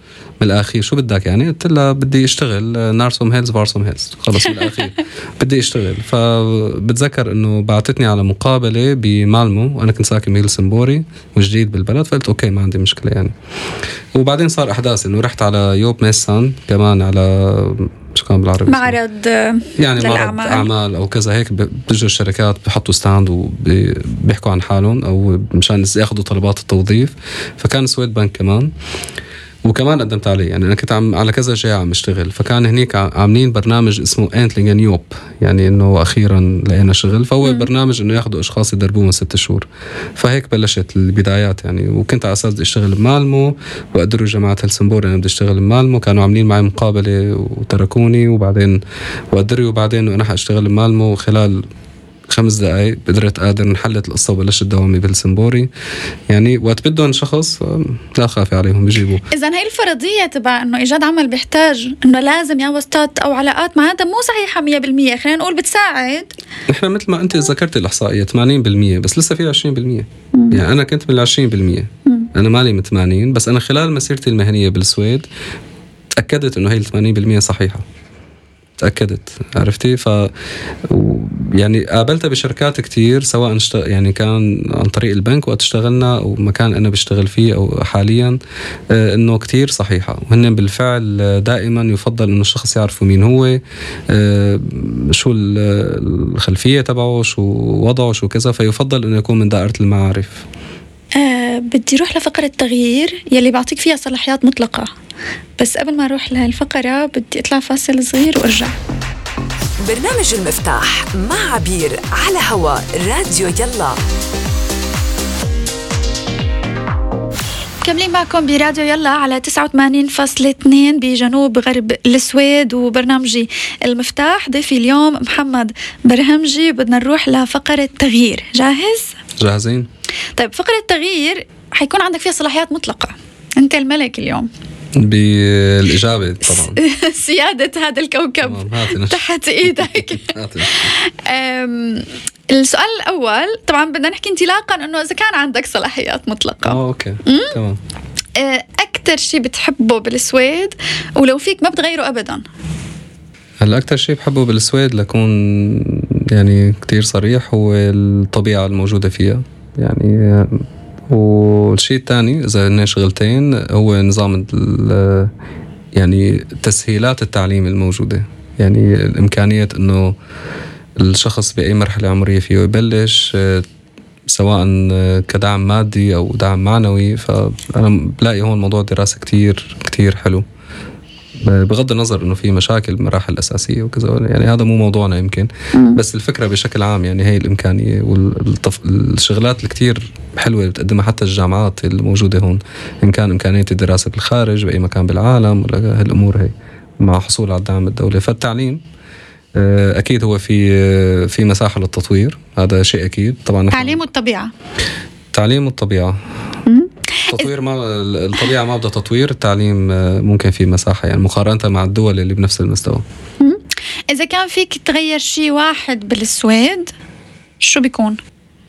من الأخير شو بدك يعني؟ قلت لها بدي أشتغل نارسوم هيلز فارسوم هيلز، خلص من الأخير بدي أشتغل. فبتذكر إنه بعتتني على مقابلة بمالمو وأنا كنت ساكن بهلسنبوري وجديد بالبلد، فقلت أوكي ما عندي مشكلة يعني. وبعدين صار أحداث إنه رحت على يوب ميسان كمان، على شو كان بالعربي؟ معرض يعني للأعمال. معرض أعمال أو كذا هيك. بيجوا الشركات بيحطوا ستاند وبيحكوا عن حالهم أو مشان ياخذوا طلبات التوظيف. فكان سويد بنك كمان، وكمان قدمت عليه يعني. أنا كنت عم على كذا شيء عم اشتغل. فكان هنيك عاملين برنامج اسمه انتلينغن يوب، يعني إنه أخيرا لقينا شغل. فهو م. برنامج إنه ياخذوا أشخاص يدربوهم ست شهور. فهيك بلشت البدايات يعني. وكنت على أساس بدي أشتغل بمالمو وأدروا جماعة هلسنبوري أنا بدي أشتغل بمالمو. كانوا عاملين معي مقابلة وتركوني، وبعدين وأدروا وبعدين وأنا حأشتغل بمالمو. خلال خمس دقايق قدرت قادر نحلت القصة وبلشت دوامي بهلسنبوري يعني. وقت بدهم شخص لا خافي عليهم بيجيبوه. إذن هاي الفرضية تبع إنه إيجاد عمل بيحتاج إنه لازم يا واسطات أو علاقات، مع هذا مو صحيحة مية بالمية. خلينا نقول بتساعد. نحن مثل ما أنت ذكرت الإحصائية ثمانين بالمية، بس لسه في عشرين بالمية. يعني أنا كنت من العشرين بالمية، أنا مالي من ثمانين. بس أنا خلال مسيرتي المهنية بالسويد تأكدت إنه هاي الثمانين بالمية صحيحة، تأكدت. عرفتي؟ ف يعني قابلتها بشركات كتير، سواء اشتغل يعني كان عن طريق البنك وقت اشتغلنا أو مكان أنا بشتغل فيه أو حاليا، آه إنه كتير صحيحة. وهن بالفعل دائما يفضل إنه الشخص يعرفوا مين هو، آه شو الخلفية تبعه، شو وضعه، شو كذا. فيفضل إنه يكون من دائرة المعارف. أه بدي روح لفقرة تغيير يلي بعطيك فيها صلاحيات مطلقة. بس قبل ما أروح لهالفقرة بدي أطلع فاصل صغير وأرجع. برنامج المفتاح مع عبير على هوا راديو يلا. كملين معكم براديو يلا على تسعة وثمانين فاصلة اثنين بجنوب غرب السويد، وبرنامجي المفتاح. ضيفي اليوم محمد برهمجي. بدنا نروح لفقرة تغيير. جاهز؟ جاهزين. طيب فقرة تغيير حيكون عندك فيها صلاحيات مطلقة، أنت الملك اليوم بالإجابة طبعا. سيادة هذا الكوكب تحت إيدك. السؤال الأول طبعا بدنا نحكي انطلاقا أنه إذا كان عندك صلاحيات مطلقة. آه أوكي تمام. أكتر شيء بتحبه بالسويد ولو فيك ما بتغيره أبدا؟ هلا أكتر شيء بحبه بالسويد لكون يعني كتير صريح هو الطبيعة الموجودة فيها يعني. والشيء الثاني إذا هن شغلتين هو نظام يعني تسهيلات التعليم الموجودة. يعني الإمكانية إنه الشخص بأي مرحلة عمرية فيه يبلش، سواء كدعم مادي أو دعم معنوي. فأنا بلاقي هون موضوع الدراسة كتير كتير حلو، بغض النظر انه في مشاكل بمراحل الاساسيه وكذا يعني. هذا مو موضوعنا يمكن، بس الفكره بشكل عام يعني هي الامكانيه والشغلات الكتير حلوه اللي بتقدمها حتى الجامعات الموجوده هون، ان كان امكانيه الدراسه بالخارج باي مكان بالعالم ولا هالامور هي مع حصول على الدعم الدولي. فالتعليم اكيد هو في في مساحه للتطوير، هذا شيء اكيد طبعا. تعليم الطبيعه تعليم الطبيعه تطوير، ما الطبيعة ما بدها تطوير، التعليم ممكن في مساحة يعني مقارنة مع الدول اللي بنفس المستوى. إذا كان فيك تغير شيء واحد بالسويد شو بيكون؟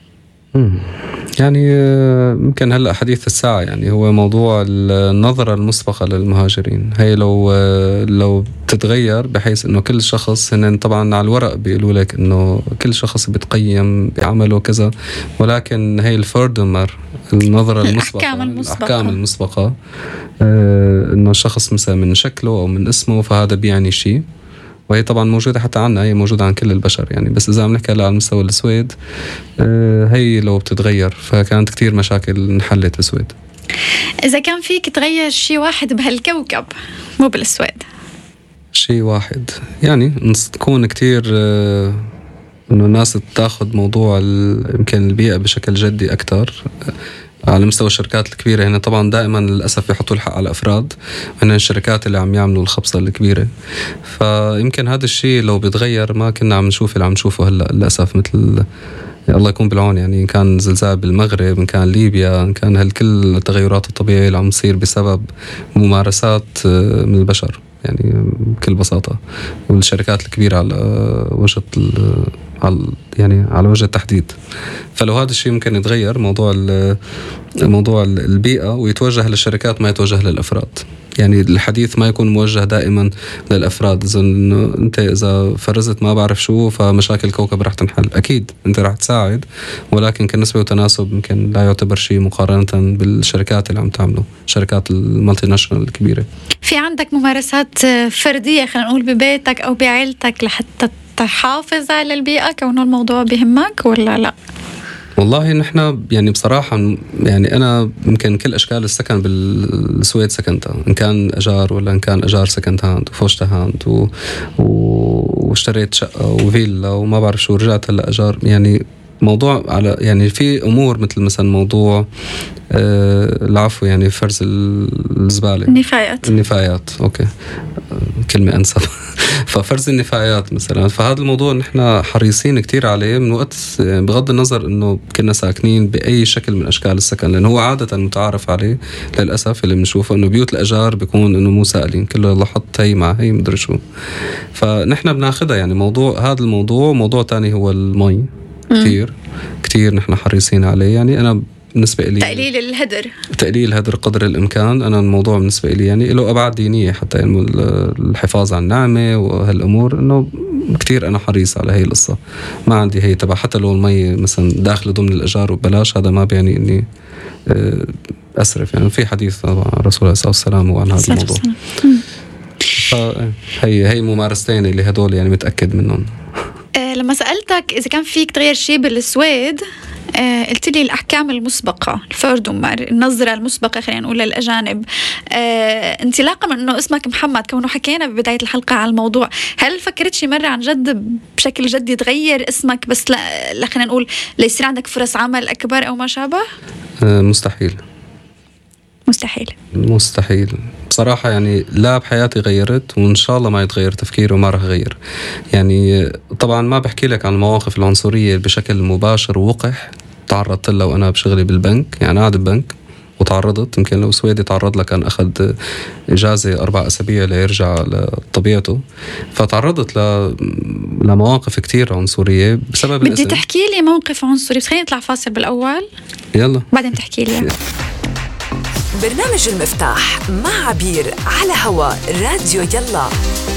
يعني ممكن هلأ حديث الساعة يعني هو موضوع النظرة المسبقة للمهاجرين. هي لو لو تتغير بحيث إنه كل شخص، هن طبعا على الورق بيقولوا لك إنه كل شخص بيتقيم بعمله كذا، ولكن هي الفوردمر النظرة المسبقة الأحكام المسبقة, الأحكام المسبقة آه إنه الشخص مثلا من شكله أو من اسمه، فهذا بيعني شيء. وهي طبعا موجودة حتى عنا، هي موجودة عن كل البشر يعني. بس إذا عم نحكي على مستوى السويد آه هي لو بتتغير فكانت كتير مشاكل انحلت بالسويد. إذا كان فيك تغير شيء واحد بهالكوكب مو بالسويد، شيء واحد يعني نكون كتير آه إنه الناس تاخد موضوع يمكن البيئة بشكل جدي أكتر. على مستوى الشركات الكبيرة هنا طبعا دائما للأسف يحطوا الحق على الأفراد، هنا الشركات اللي عم يعملوا الخبصة الكبيرة. فيمكن هذا الشيء لو بيتغير ما كنا عم نشوف اللي عم نشوفه هلأ للأسف. مثل الله يكون بالعون يعني، إن كان زلزال بالمغرب، إن كان ليبيا، إن كان هالكل التغيرات الطبيعية اللي عم تصير بسبب ممارسات من البشر يعني بكل بساطة. والشركات الكبيرة على وجه على يعني على وجه التحديد. فلو هذا الشيء ممكن يتغير موضوع موضوع البيئة ويتوجه للشركات ما يتوجه للأفراد. يعني الحديث ما يكون موجه دائما للأفراد، إذا إنه أنت إذا فرزت ما بعرف شو فمشاكل الكوكب رح تنحل. أكيد أنت رح تساعد، ولكن كنسبة وتناسب يمكن لا يعتبر شيء مقارنة بالشركات اللي عم تعمله، شركات المالتي ناشونال الكبيرة. في عندك ممارسات فردية خلينا نقول ببيتك أو بعائلتك لحتى تحافظ على البيئة كونه الموضوع بهمك ولا لا؟ والله نحن يعني بصراحة يعني أنا يمكن كل أشكال السكن بالسويد سكنتها، إن كان أجار ولا إن كان أجار سكنت هاند وفوشتا هاند و... و... واشتريت شقة وفيلا وما بعرف شو، رجعت هلا أجار. يعني موضوع على يعني في أمور مثل مثلا موضوع آه العفو يعني فرز الزبالة، النفايات النفايات أوكي كلمة أنسب ففرز النفايات مثلا، فهذا الموضوع نحن حريصين كتير عليه من وقت، بغض النظر إنه كنا ساكنين بأي شكل من أشكال السكن، لأنه هو عادة متعارف عليه للأسف اللي بنشوفه إنه بيوت الأجار بيكون إنه مو سائلين، كله يلا حط هي مع هي مدري شو، فنحن بناخدها. يعني موضوع هذا الموضوع موضوع تاني هو المي كتير كتير نحن حريصين عليه. يعني أنا بالنسبة لي تقليل الهدر تقليل الهدر قدر الإمكان، أنا الموضوع بالنسبة لي يعني له أبعاد دينية حتى، يعني الحفاظ على النعمة وهالأمور، إنه كتير أنا حريص على هاي القصة. ما عندي هي تبع حتى لو المي مثلا داخل ضمن الأجار وبلاش، هذا ما بيعني إني أسرف. يعني في حديث طبعا الرسول صلى الله عليه وسلم عن هذا الموضوع. فهي هي ممارستين اللي هدول يعني متأكد منهم. لما سألتك إذا كان فيك تغير شيء بالسويد آه، قلت لي الأحكام المسبقة، الفوردومر، النظرة المسبقة خلينا نقول للأجانب، آه، انطلاقا من أنه اسمك محمد، كونه حكينا ببداية الحلقة على الموضوع، هل فكرت شي مرة عن جد بشكل جدي تغير اسمك بس لا خلينا نقول ليصير عندك فرص عمل أكبر أو ما شابه؟ آه، مستحيل مستحيل مستحيل بصراحة. يعني لا بحياتي غيرت، وإن شاء الله ما يتغير تفكيري وما رح غير. يعني طبعا ما بحكي لك عن المواقف العنصرية بشكل مباشر ووقح تعرضت لها وأنا بشغلي بالبنك، يعني قاعد ببنك وتعرضت. يمكن لو سويدي تعرض لها كان أخذ إجازة أربع أسابيع ليرجع لطبيعته، فتعرضت ل... لمواقف كتير عنصرية بسبب بدي الاسم. تحكي لي موقف عنصري، بس خلينا نطلع فاصل بالأول يلا بعدين تحكي لي. برنامج المفتاح مع عبير على هوا راديو يلا.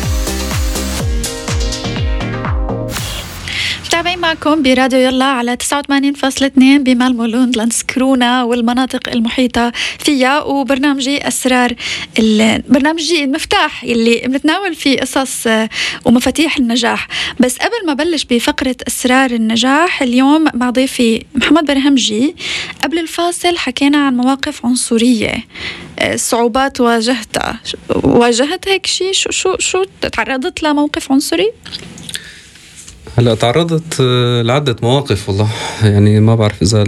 متابعين معكم براديو يلا على تسعة وثمانين فاصلة اثنين بمالمو لوندلاند سكرونا والمناطق المحيطة فيها، وبرنامجي أسرار برنامجي المفتاح اللي بنتناول فيه قصص ومفاتيح النجاح. بس قبل ما بلش بفقرة أسرار النجاح اليوم مع ضيفي محمد برهمجي، قبل الفاصل حكينا عن مواقف عنصرية، صعوبات واجهتها. واجهت هيك شيء؟ شو شو شو تعرضت لموقف عنصري؟ هلا تعرضت لعدة مواقف والله، يعني ما بعرف إذا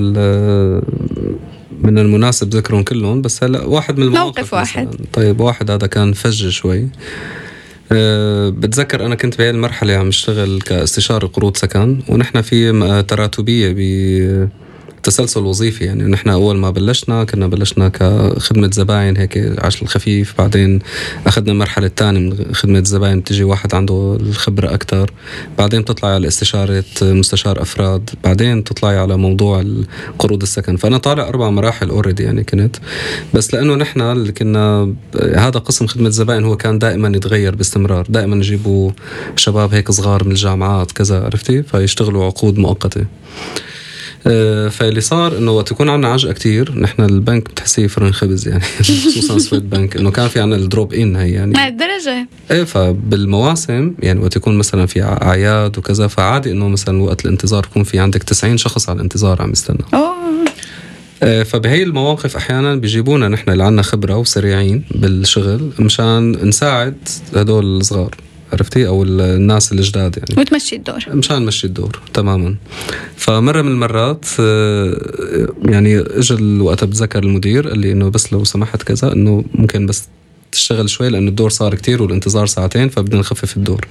من المناسب ذكرهم كلهم، بس هلا واحد من المواقف موقف واحد. طيب واحد هذا كان فج شوي. أه بتذكر أنا كنت بهي المرحلة عم اشتغل كاستشاري قروض سكن، ونحن في تراتبية ب تسلسل وظيفي. يعني نحن أول ما بلشنا كنا بلشنا كخدمة زباين هيك عشل الخفيف، بعدين أخذنا مرحلة تانية من خدمة زباين تجي واحد عنده الخبرة أكتر، بعدين تطلعي على استشارة مستشار أفراد، بعدين تطلعي على موضوع قروض السكن. فأنا طالع أربع مراحل أوريدي يعني كنت، بس لأنه نحن اللي كنا هذا قسم خدمة زباين هو كان دائما يتغير باستمرار، دائما يجيبوا شباب هيك صغار من الجامعات كذا عرفتي، فيشتغلوا عقود مؤقتة. فاللي صار انه وقت يكون عنا عجقه كتير، نحن البنك بتحسيه فرن خبز يعني خصوصا سويد بنك، انه كان في عنا الدروب ان هي يعني ما الدرجه ايه. فبالمواسم يعني وقت يكون مثلا في اعياد وكذا، فعادي انه مثلا وقت الانتظار يكون في عندك تسعين شخص على الانتظار عم يستنى. اوه فبهي المواقف احيانا بيجيبونا نحن اللي عنا خبره وسريعين بالشغل مشان نساعد هدول الصغار عرفتي، او الناس الجداد يعني، وتمشي الدور مشان نمشي الدور تماما. فمره من المرات يعني اجى الوقت بتذكر المدير قال لي انه بس لو سمحت كذا انه ممكن بس تشتغل شوي لانه الدور صار كتير والانتظار ساعتين، فبدنا نخفف الدور.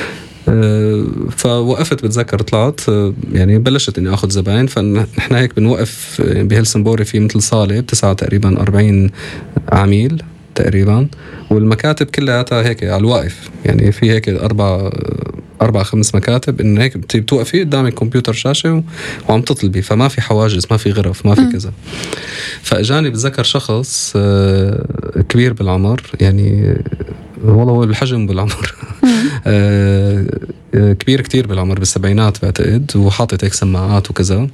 فوقفت بتذكر طلعت يعني بلشت اني اخذ زباين. فنحن هيك بنوقف بهلسنبوري في مثل صاله بتسعة تقريبا أربعين عميل تقريبا، والمكاتب كلها هيك على الواقف، يعني في هيك أربع أربع خمس مكاتب، إن هيك بتوقفي قدامك كمبيوتر شاشة وعم تطلبي، فما في حواجز، ما في غرف، ما في كذا. فأجاني بتذكر شخص كبير بالعمر، يعني والله هو بالحجم بالعمر كبير كتير بالعمر، بالسبعينات بعتقد، وحاطط هيك سماعات وكذا.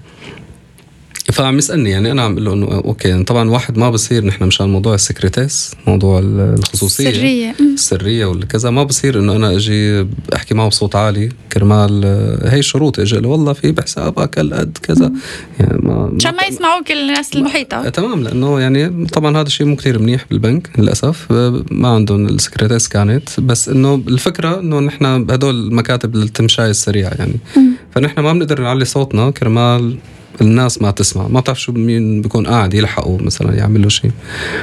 فعم يسألني، يعني أنا عم بقول له إنه أوكي طبعا واحد ما بصير نحن مشان موضوع السكرتيس، موضوع الخصوصية السرية السرية ولا كذا، ما بصير إنه أنا أجي أحكي معه بصوت عالي كرمال هاي الشروط. أجي له والله في بحسابك هالقد كذا، يعني ما عشان ما يسمعوك الناس المحيطة. تمام، لأنه يعني طبعا هذا الشيء مو كتير منيح بالبنك للأسف، ما عندهم السكرتيس كانت، بس إنه الفكرة إنه نحن هدول المكاتب التمشاية السريعة يعني م. فنحن ما بنقدر نعلي صوتنا كرمال الناس ما تسمع، ما بتعرف شو مين بيكون قاعد يلحقوا مثلا يعمل له شيء.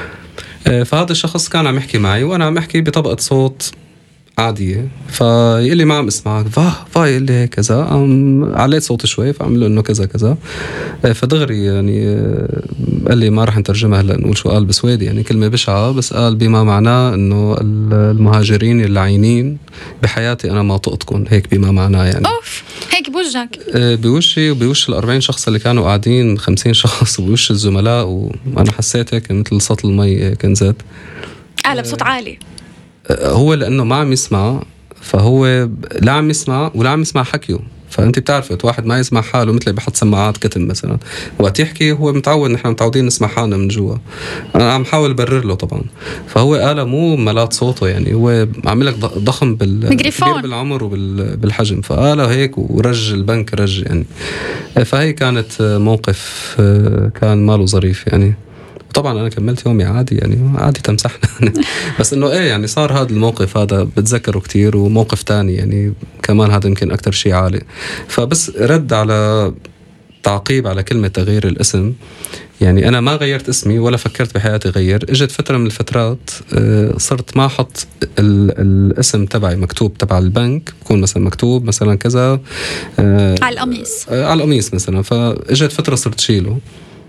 فهذا الشخص كان عم يحكي معي وانا عم يحكي بطبقة صوت عادية، فيقول لي ما عم اسمعك، فا فا يقول لي كذا، عليت صوتي شوي فعمل له انه كذا كذا، فدغري يعني قال لي ما راح نترجمها هلا نقول شو قال بسويدي، يعني كلمة بشعة، بس قال بما معناه انه المهاجرين اللعينين بحياتي انا ما طقتكم، هيك بما معناه يعني. اوف، هيك بوجهك؟ بوشي وبوش الأربعين شخص اللي كانوا قاعدين، خمسين شخص، وبوش الزملاء، وأنا حسيت هيك مثل سطل المي كنزت. قال بصوت عالي. هو لأنه ما عم يسمع، فهو لا عم يسمع ولا عم يسمع حكيه. فأنت بتعرف واحد ما يسمع حاله مثل بحط سماعات كتم مثلا، وقت يحكي هو متعود، نحن متعودين نسمع حالنا من جوا. أنا عم حاول برر له طبعا، فهو قال مو ملات صوته، يعني هو عامل لك ضخم بالكبير بالعمر وبالحجم، فقال هيك ورج البنك رج يعني. فهي كانت موقف كان ماله ظريف يعني. طبعا أنا كملت يومي عادي، يعني عادي تمسحنا بس إنه إيه يعني صار هذا الموقف هذا بتذكره كتير. وموقف تاني يعني كمان هذا يمكن أكتر شيء عالي. فبس رد على تعقيب على كلمة تغيير الاسم، يعني أنا ما غيرت اسمي ولا فكرت بحياتي غير. إجت فترة من الفترات صرت ما أحط الاسم تبعي مكتوب تبع البنك، بكون مثلا مكتوب مثلا كذا على القميص على القميص مثلا. فإجت فترة صرت شيله،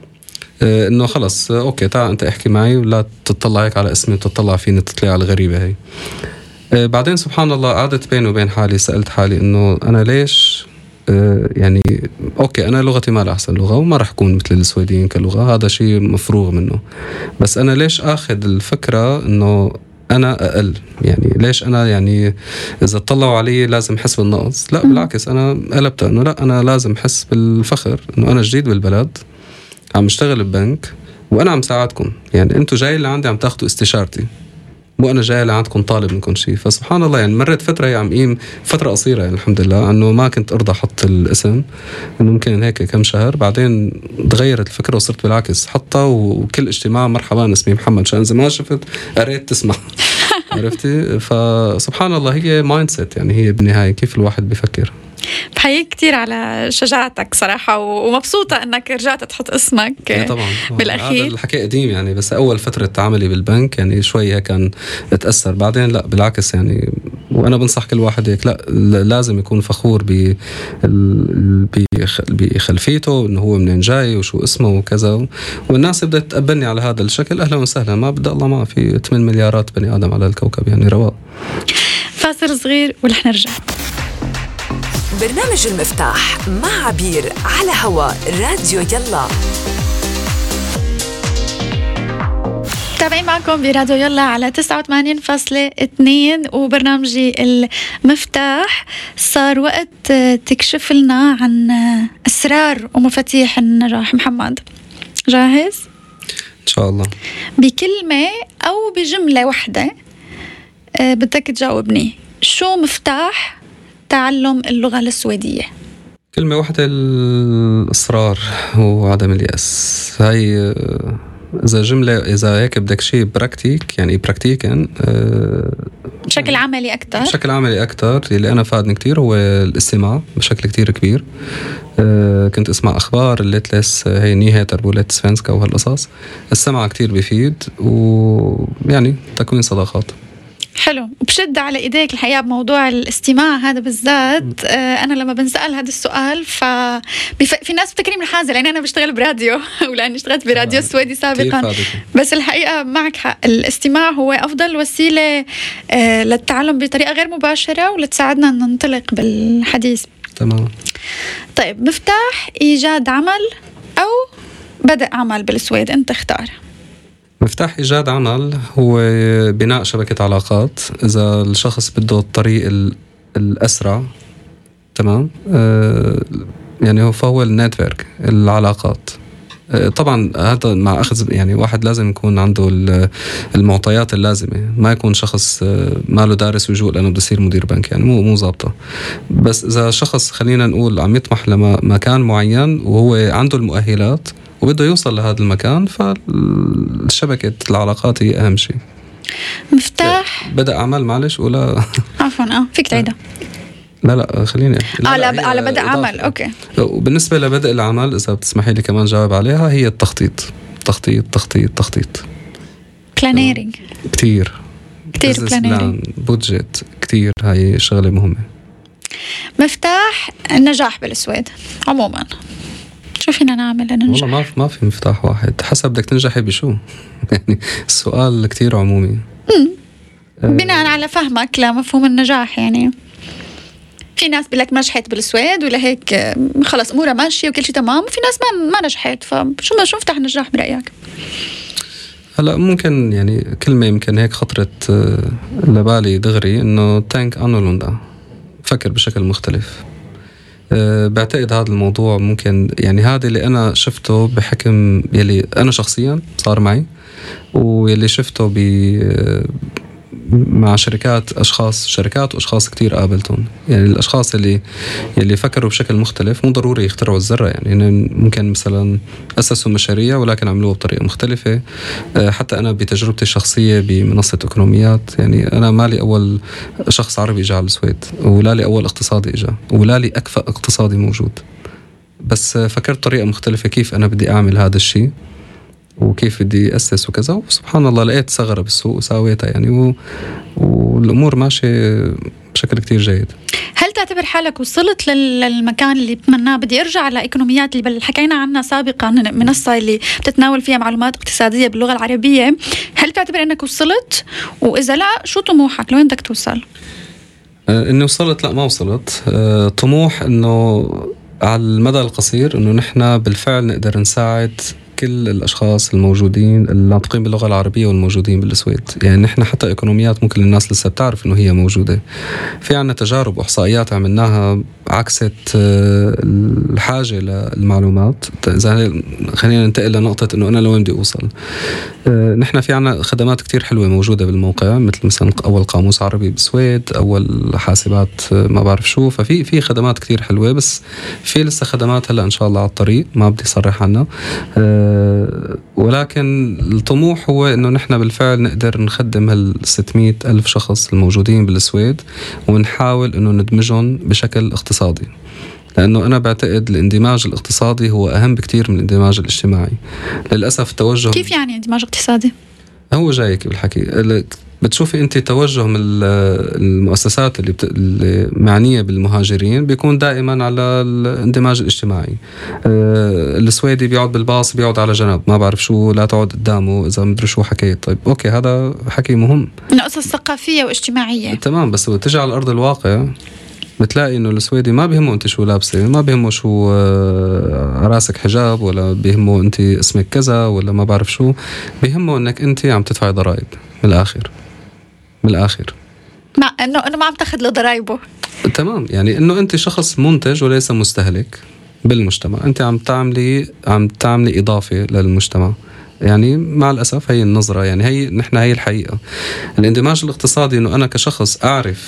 انه خلص اوكي تعال انت احكي معي ولا تطلع هيك على اسمي وتطلع فيني تطلع على الغريبة هي. بعدين سبحان الله قعدت بيني وبين حالي، سألت حالي انه انا ليش يعني اوكي انا لغتي ما احسن لغة وما رح اكون مثل السويديين كلغة، هذا شيء مفروغ منه، بس انا ليش اخذ الفكرة انه انا اقل؟ يعني ليش انا يعني اذا طلعوا علي لازم احس بالنقص؟ لا بالعكس، انا قلبت انه لا انا لازم احس بالفخر انه انا جديد بالبلد، عم اشتغل ببنك وانا عم ساعدكم، يعني انتوا جاي لعندي عم تاخذوا استشارتي، مو انا جاي لعندكم طالب منكم شيء. فسبحان الله يعني مرت فتره عم قيم فتره قصيره يعني الحمد لله انه ما كنت ارضى احط الاسم، انه ممكن هيك كم شهر بعدين تغيرت الفكره وصرت بالعكس حطها، وكل اجتماع مرحبا اسمي محمد، عشان اذا ما شفت قريت تسمع عرفتي. فسبحان الله هي مايند سيت، يعني هي بالنهايه كيف الواحد بيفكر. بحييك كتير على شجاعتك صراحة، ومبسوطة أنك رجعت تحط اسمك طبعا بالأخير. هذا الحكي قديم يعني، بس أول فترة عملي بالبنك يعني شوية كان اتأثر، بعدين لا بالعكس يعني. وأنا بنصح كل واحد هيك، لا لازم يكون فخور بخلفيته، إنه هو منين جاي وشو اسمه وكذا، والناس بدأت تقبلني على هذا الشكل أهلا وسهلا، ما بدأ الله ما في ثمان مليارات بني آدم على الكوكب يعني رواق. فاصل صغير ورح نرجع. برنامج المفتاح مع عبير على هواء راديو يلا. تابعين معكم براديو يلا على تسعة وثمانين فاصلة اثنين وبرنامجي المفتاح. صار وقت تكشف لنا عن أسرار ومفاتيح النجاح. محمد جاهز؟ إن شاء الله. بكلمة أو بجملة واحدة بدك تجاوبني، شو مفتاح تعلم اللغة السويدية؟ كلمة واحدة، الإصرار وعدم اليأس. هاي إذا جملة، إذا هيك بدك شيء براكتيك يعني براكتيكا بشكل عملي أكتر بشكل عملي أكتر اللي أنا فادني كتير هو الاستماع بشكل كتير كبير. كنت اسمع أخبار اللي تلس هي نيهتر بوليت سفنسكا وهالقصص. السمع كتير بيفيد، ويعني تكوين صداقات. حلو. وبشد على ايديك الحقيقه بموضوع الاستماع هذا بالذات. آه انا لما بنسال هذا السؤال ف في ناس بتفكرني منحازه لان انا بشتغل براديو ولاني اشتغلت براديو السويدي سابقا، بس الحقيقه معك حق، الاستماع هو افضل وسيله آه للتعلم بطريقه غير مباشره ولتساعدنا ان ننطلق بالحديث. تمام. طيب، مفتاح ايجاد عمل او بدء عمل بالسويد، انت اختار. مفتاح إيجاد عمل هو بناء شبكة علاقات. إذا الشخص بده الطريق الأسرع، تمام، آه يعني هو فهو النتورك، العلاقات. آه طبعا هذا مع أخذ، يعني واحد لازم يكون عنده المعطيات اللازمة، ما يكون شخص ما له دارس وجوء لأنه بده يصير مدير بنك، يعني مو مو ضابطة. بس إذا شخص خلينا نقول عم يطمح لمكان معين وهو عنده المؤهلات وبده يوصل لهذا المكان، فالشبكة العلاقات هي أهم شيء. مفتاح بدأ عمل، معلش ولا عفوا اه فيك تعيدها. لا لا خليني على على بدء عمل. اوكي. وبالنسبة لبدء العمل، إذا بتسمحي لي كمان جاوب عليها، هي التخطيط تخطيط تخطيط تخطيط بلانيرينج. كتير كتير بلانيرينج، بودجت، كتير. هاي شغلة مهمة. مفتاح النجاح بالسويد عموما، شو فينا نعمل لننجح؟ والله ما ما في مفتاح واحد، حسب بدك تنجحي بشو. يعني السؤال كتير عمومي. امم بناء على فهمك لمفهوم النجاح. يعني في ناس بيقول لك نجحت بالسويد ولا هيك خلص امورها ماشيه وكل شيء تمام، وفي ناس ما ما نجحت، فشو ما شو مفتاح النجاح برايك؟ هلا ممكن يعني كلمه يمكن هيك خطرت لبالي دغري، انه تانك انولوندا، فكر بشكل مختلف. أه بعتقد هذا الموضوع ممكن، يعني هذا اللي أنا شفته بحكم يلي أنا شخصيا صار معي، ويلي شفته ب مع شركات أشخاص شركات وأشخاص كتير قابلتهم. يعني الأشخاص اللي يلي فكروا بشكل مختلف، مو ضروري يخترعوا الذرة، يعني ممكن مثلا أسسوا مشاريع ولكن عملوها بطريقة مختلفة. حتى أنا بتجربتي الشخصية بمنصة إقنوميات، يعني أنا مالي أول شخص عربي إجا على السويد، ولا لي أول اقتصادي إجا، ولا لي أكفأ اقتصادي موجود. بس فكرت طريقة مختلفة كيف أنا بدي أعمل هذا الشيء وكيف بدي أسس وكذا، وسبحان الله لقيت ثغرة بالسوق وساويتها يعني، و... والأمور ماشية بشكل كتير جيد. هل تعتبر حالك وصلت للمكان اللي بتمناه؟ بدي أرجع على إقنوميات اللي حكينا عنها سابقا، منصة اللي بتتناول فيها معلومات اقتصادية باللغة العربية. هل تعتبر أنك وصلت؟ وإذا لا، شو طموحك؟ لوين بدك توصل؟ آه إني وصلت؟ لا ما وصلت. آه طموح إنه على المدى القصير إنه نحن بالفعل نقدر نساعد كل الأشخاص الموجودين الناطقين باللغة العربية والموجودين بالسويد. يعني نحن حتى إقنوميات ممكن الناس لسه بتعرف إنه هي موجودة. في عنا تجارب وإحصائيات عملناها عكست الحاجة للمعلومات. خلينا ننتقل لنقطة إنه أنا لوين بدي أوصل. نحن في عنا خدمات كتير حلوة موجودة بالموقع، مثل مثلا أول قاموس عربي بالسويد، أول حاسبات ما بعرف شو. ففي في خدمات كتير حلوة، بس في لسه خدمات هلأ إن شاء الله على الطريق ما بدي صرح عنها. ولكن الطموح هو إنه نحن بالفعل نقدر نخدم هال ستمية ألف شخص الموجودين بالسويد، ونحاول إنه ندمجهم بشكل اقتصادي، لأنه أنا بعتقد الاندماج الاقتصادي هو أهم بكتير من الاندماج الاجتماعي. للأسف التوجه. كيف يعني اندماج اقتصادي؟ هو جايك بالحكي. بتشوفي أنت توجه من المؤسسات اللي, بت... اللي معنية بالمهاجرين بيكون دائما على الاندماج الاجتماعي. أه السويدي بيقعد بالباص، بيقعد على جنب، ما بعرف شو، لا تقعد قدامه إذا مدري شو حكيت. طيب أوكي، هذا حكي مهم، قصص ثقافية واجتماعية. تمام. بس بتجي على أرض الواقع بتلاقي إنه السويدي ما بيهمه أنت شو لابسة، ما بيهمه شو راسك حجاب، ولا بيهمه أنت اسمك كذا، ولا ما بعرف شو. بيهمه إنك أنت عم تدفعي ضرائب. من الآخر من الآخر مع إنه إنه ما عم تاخذ له ضرايبه. تمام. يعني إنه أنت شخص منتج وليس مستهلك بالمجتمع. أنت عم تعملي عم تعملي إضافة للمجتمع. يعني مع الأسف هي النظرة، يعني هي نحن هي الحقيقة. الاندماج الاقتصادي إنه أنا كشخص أعرف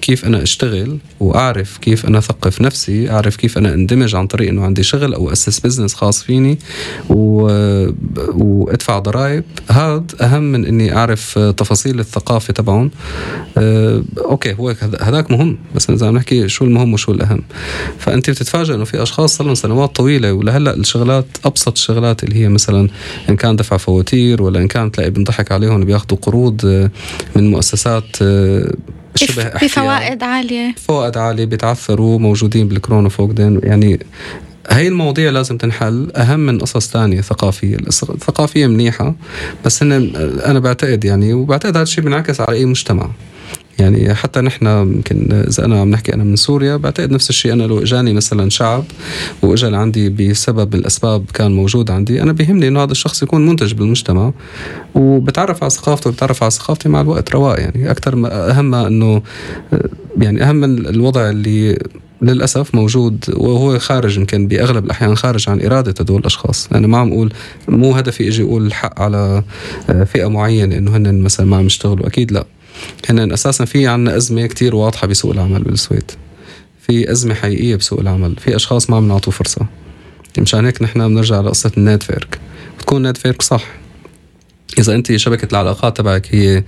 كيف أنا أشتغل وأعرف كيف أنا أثقف نفسي، أعرف كيف أنا أندمج عن طريق أنه عندي شغل أو أسس بزنس خاص فيني و... وأدفع ضرائب. هذا أهم من أني أعرف تفاصيل الثقافة تبعهم. أه... أوكي هو هذاك مهم، بس إذا عم نحكي شو المهم وشو الأهم. فأنت بتتفاجأ أنه في أشخاص صار لهم سنوات طويلة ولهلأ الشغلات أبسط الشغلات اللي هي مثلا إن كان دفع فواتير ولا إن كان تلاقي بنضحك عليهم بياخدوا قروض من مؤسسات شبه بفوائد عالية فوائد عالية بيتعثروا موجودين بالكورونا فوقدين. يعني هاي المواضيع لازم تنحل أهم من قصص تانية ثقافية. الثقافية منيحة بس هن أنا بعتقد يعني وبعتقد هذا الشيء بينعكس على أي مجتمع. يعني حتى نحن يمكن إذا أنا عم نحكي أنا من سوريا بعتقد نفس الشيء. أنا لو إجاني مثلا شعب وإجا عندي بسبب من الأسباب كان موجود عندي، أنا بيهمني إنه هذا الشخص يكون منتج بالمجتمع وبتعرف على ثقافته وبتعرف على ثقافتي مع الوقت رواء. يعني أكتر ما أهم إنه يعني أهم من الوضع اللي للأسف موجود وهو خارج يمكن بأغلب الأحيان خارج عن إرادة هدول الأشخاص. أنا ما عم أقول مو هدفي إجي أقول الحق على فئة معينة إنه هن مثلا ما عم يشتغلوا، أكيد لا. هن أساسا في عنا أزمة كتير واضحة بسوق العمل بالسويد، في أزمة حقيقية بسوق العمل، في أشخاص ما عم نعطوا فرصة. مشان هيك نحن بنرجع لقصة النتفيرك. بتكون نتفيرك صح إذا أنت شبكة العلاقات تبعك هي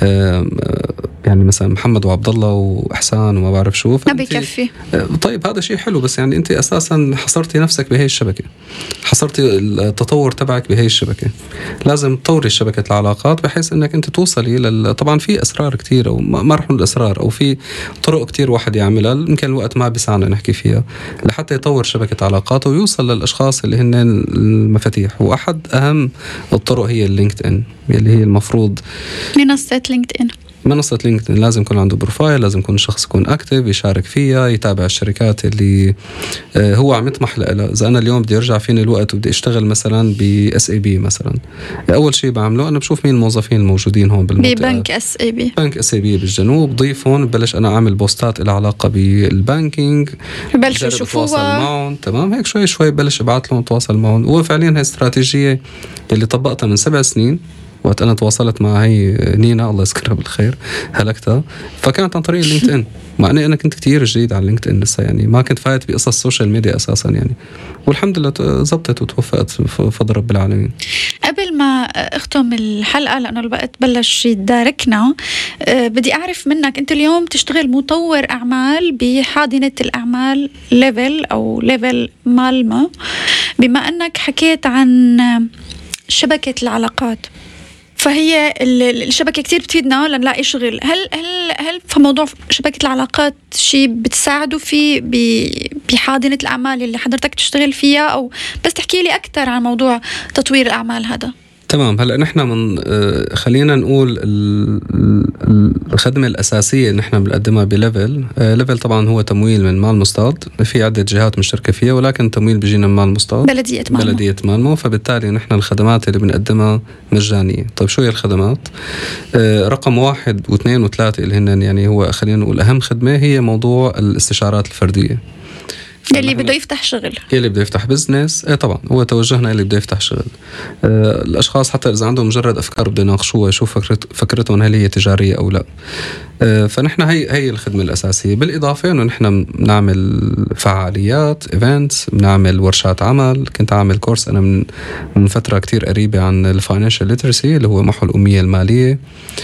يعني مثلا محمد وعبد الله وإحسان وما بعرف شو، ما بيكفي. طيب هذا شيء حلو، بس يعني أنت أساسا حصرتي نفسك بهي الشبكة، حصرتي التطور تبعك بهي الشبكة. لازم تطوري شبكة العلاقات بحيث أنك أنت توصلي لل... طبعا في أسرار كتير أو ما رح نقول الأسرار أو في طرق كتير واحد يعملها، يمكن الوقت ما بيسعنا نحكي فيها، لحتى يطور شبكة علاقاته ويوصل للأشخاص اللي هن المفاتيح. وأحد أهم الطرق هي اللينكد إن اللي هي المفروض منصة لينكد إن. منصة لينكدين لازم يكون عنده بروفايل، لازم يكون الشخص يكون أكتف يشارك فيها، يتابع الشركات اللي هو عم يطمح لها. إذا أنا اليوم بدي أرجع فيني الوقت وبدي أشتغل مثلا ب إس إيه بي مثلا، أول شيء بعمله أنا بشوف مين الموظفين الموجودين هون بالمنطقة. ببنك إس إيه بي بنك إس إيه بي بالجنوب، ضيفهم ببلش أنا أعمل بوستات إلى علاقة بالبانكينج، ببلشوا يشوفوها تمام هيك شوي شوي ببلش أبعث لهم أتواصل معهم. وفعليا هاي استراتيجية اللي طبقتها من سبع سنين وقت أنا تواصلت مع هي نينا الله يذكرها بالخير هلكتها، فكانت عن طريق اللينكد إن. مع أني أنا كنت كتير جديد على اللينكد إن لسه، يعني ما كنت فايت بقصص السوشيال ميديا أساسا يعني، والحمد لله زبطت وتوفقت فضل رب العالمين. قبل ما أختم الحلقة لأنه الوقت بلش يداركنا، أه بدي أعرف منك أنت اليوم تشتغل مطور أعمال بحاضنة الأعمال ليفل أو ليفل مالمو، بما أنك حكيت عن شبكة العلاقات، فهي الشبكة كتير بتفيدنا لنلاقي شغل. هل هل هل في موضوع شبكة العلاقات شيء بتساعدوا فيه بحاضنة الأعمال اللي حضرتك تشتغل فيها، أو بس تحكي لي أكتر عن موضوع تطوير الأعمال هذا؟ تمام. هلأ نحن من خلينا نقول الخدمة الأساسية نحن بنقدمها بليفل. ليفل طبعا هو تمويل من مال مستاد، في عدة جهات مشتركة فيها ولكن تمويل بيجينا من مال مستاد بلدية مالمو. بلدية مالمو، فبالتالي نحن الخدمات اللي بنقدمها مجانية. طيب شو هي الخدمات؟ رقم واحد واثنين وثلاثة اللي هن يعني هو خلينا نقول أهم خدمة هي موضوع الاستشارات الفردية. اللي بده يفتح شغل، اللي بده يفتح بزنس، ايه طبعا هو توجهنا اللي بده يفتح شغل. آه الاشخاص حتى اذا عندهم مجرد افكار بده يناقشوها يشوف فكرت فكرتهم هل هي تجاريه او لا. آه فنحن هي هي الخدمه الاساسيه. بالاضافه انه نحن بنعمل فعاليات ايفنتس، بنعمل ورشات عمل. كنت عامل كورس انا من من فتره كتير قريبه عن الفاينانشال ليترسي اللي هو محو الاميه الماليه.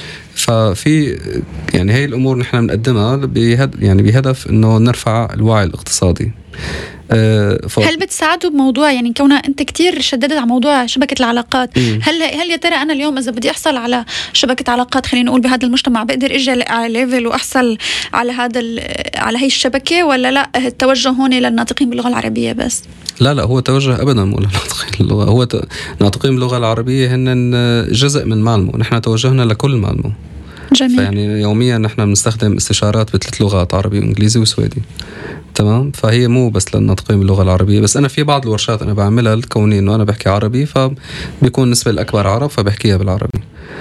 ففي يعني هاي الامور نحن بنقدمها بهد يعني بهدف انه نرفع الوعي الاقتصادي. ف... هل بتساعدوا بموضوع يعني كونه انت كتير شددت على موضوع شبكه العلاقات؟ م. هل هل يا ترى انا اليوم اذا بدي احصل على شبكه علاقات خلينا نقول بهذا المجتمع بقدر اجي على ليفل واحصل على هذا على هي الشبكه، ولا لا التوجه هون للناطقين باللغه العربيه بس؟ لا لا هو توجه ابدا مو للناطقين اللغه، هو ت... ناطقين باللغه العربيه هن جزء من مالمو، نحن توجهنا لكل مالمو. جميل. فيعني يوميا نحن بنستخدم استشارات بثلاث لغات، عربي وانجليزي وسويدي. تمام. فهي مو بس للناطقين باللغه العربيه بس. انا في بعض الورشات انا بعملها لكوني انه انا بحكي عربي فبيكون النسبه الاكبر عرب فبحكيها بالعربي.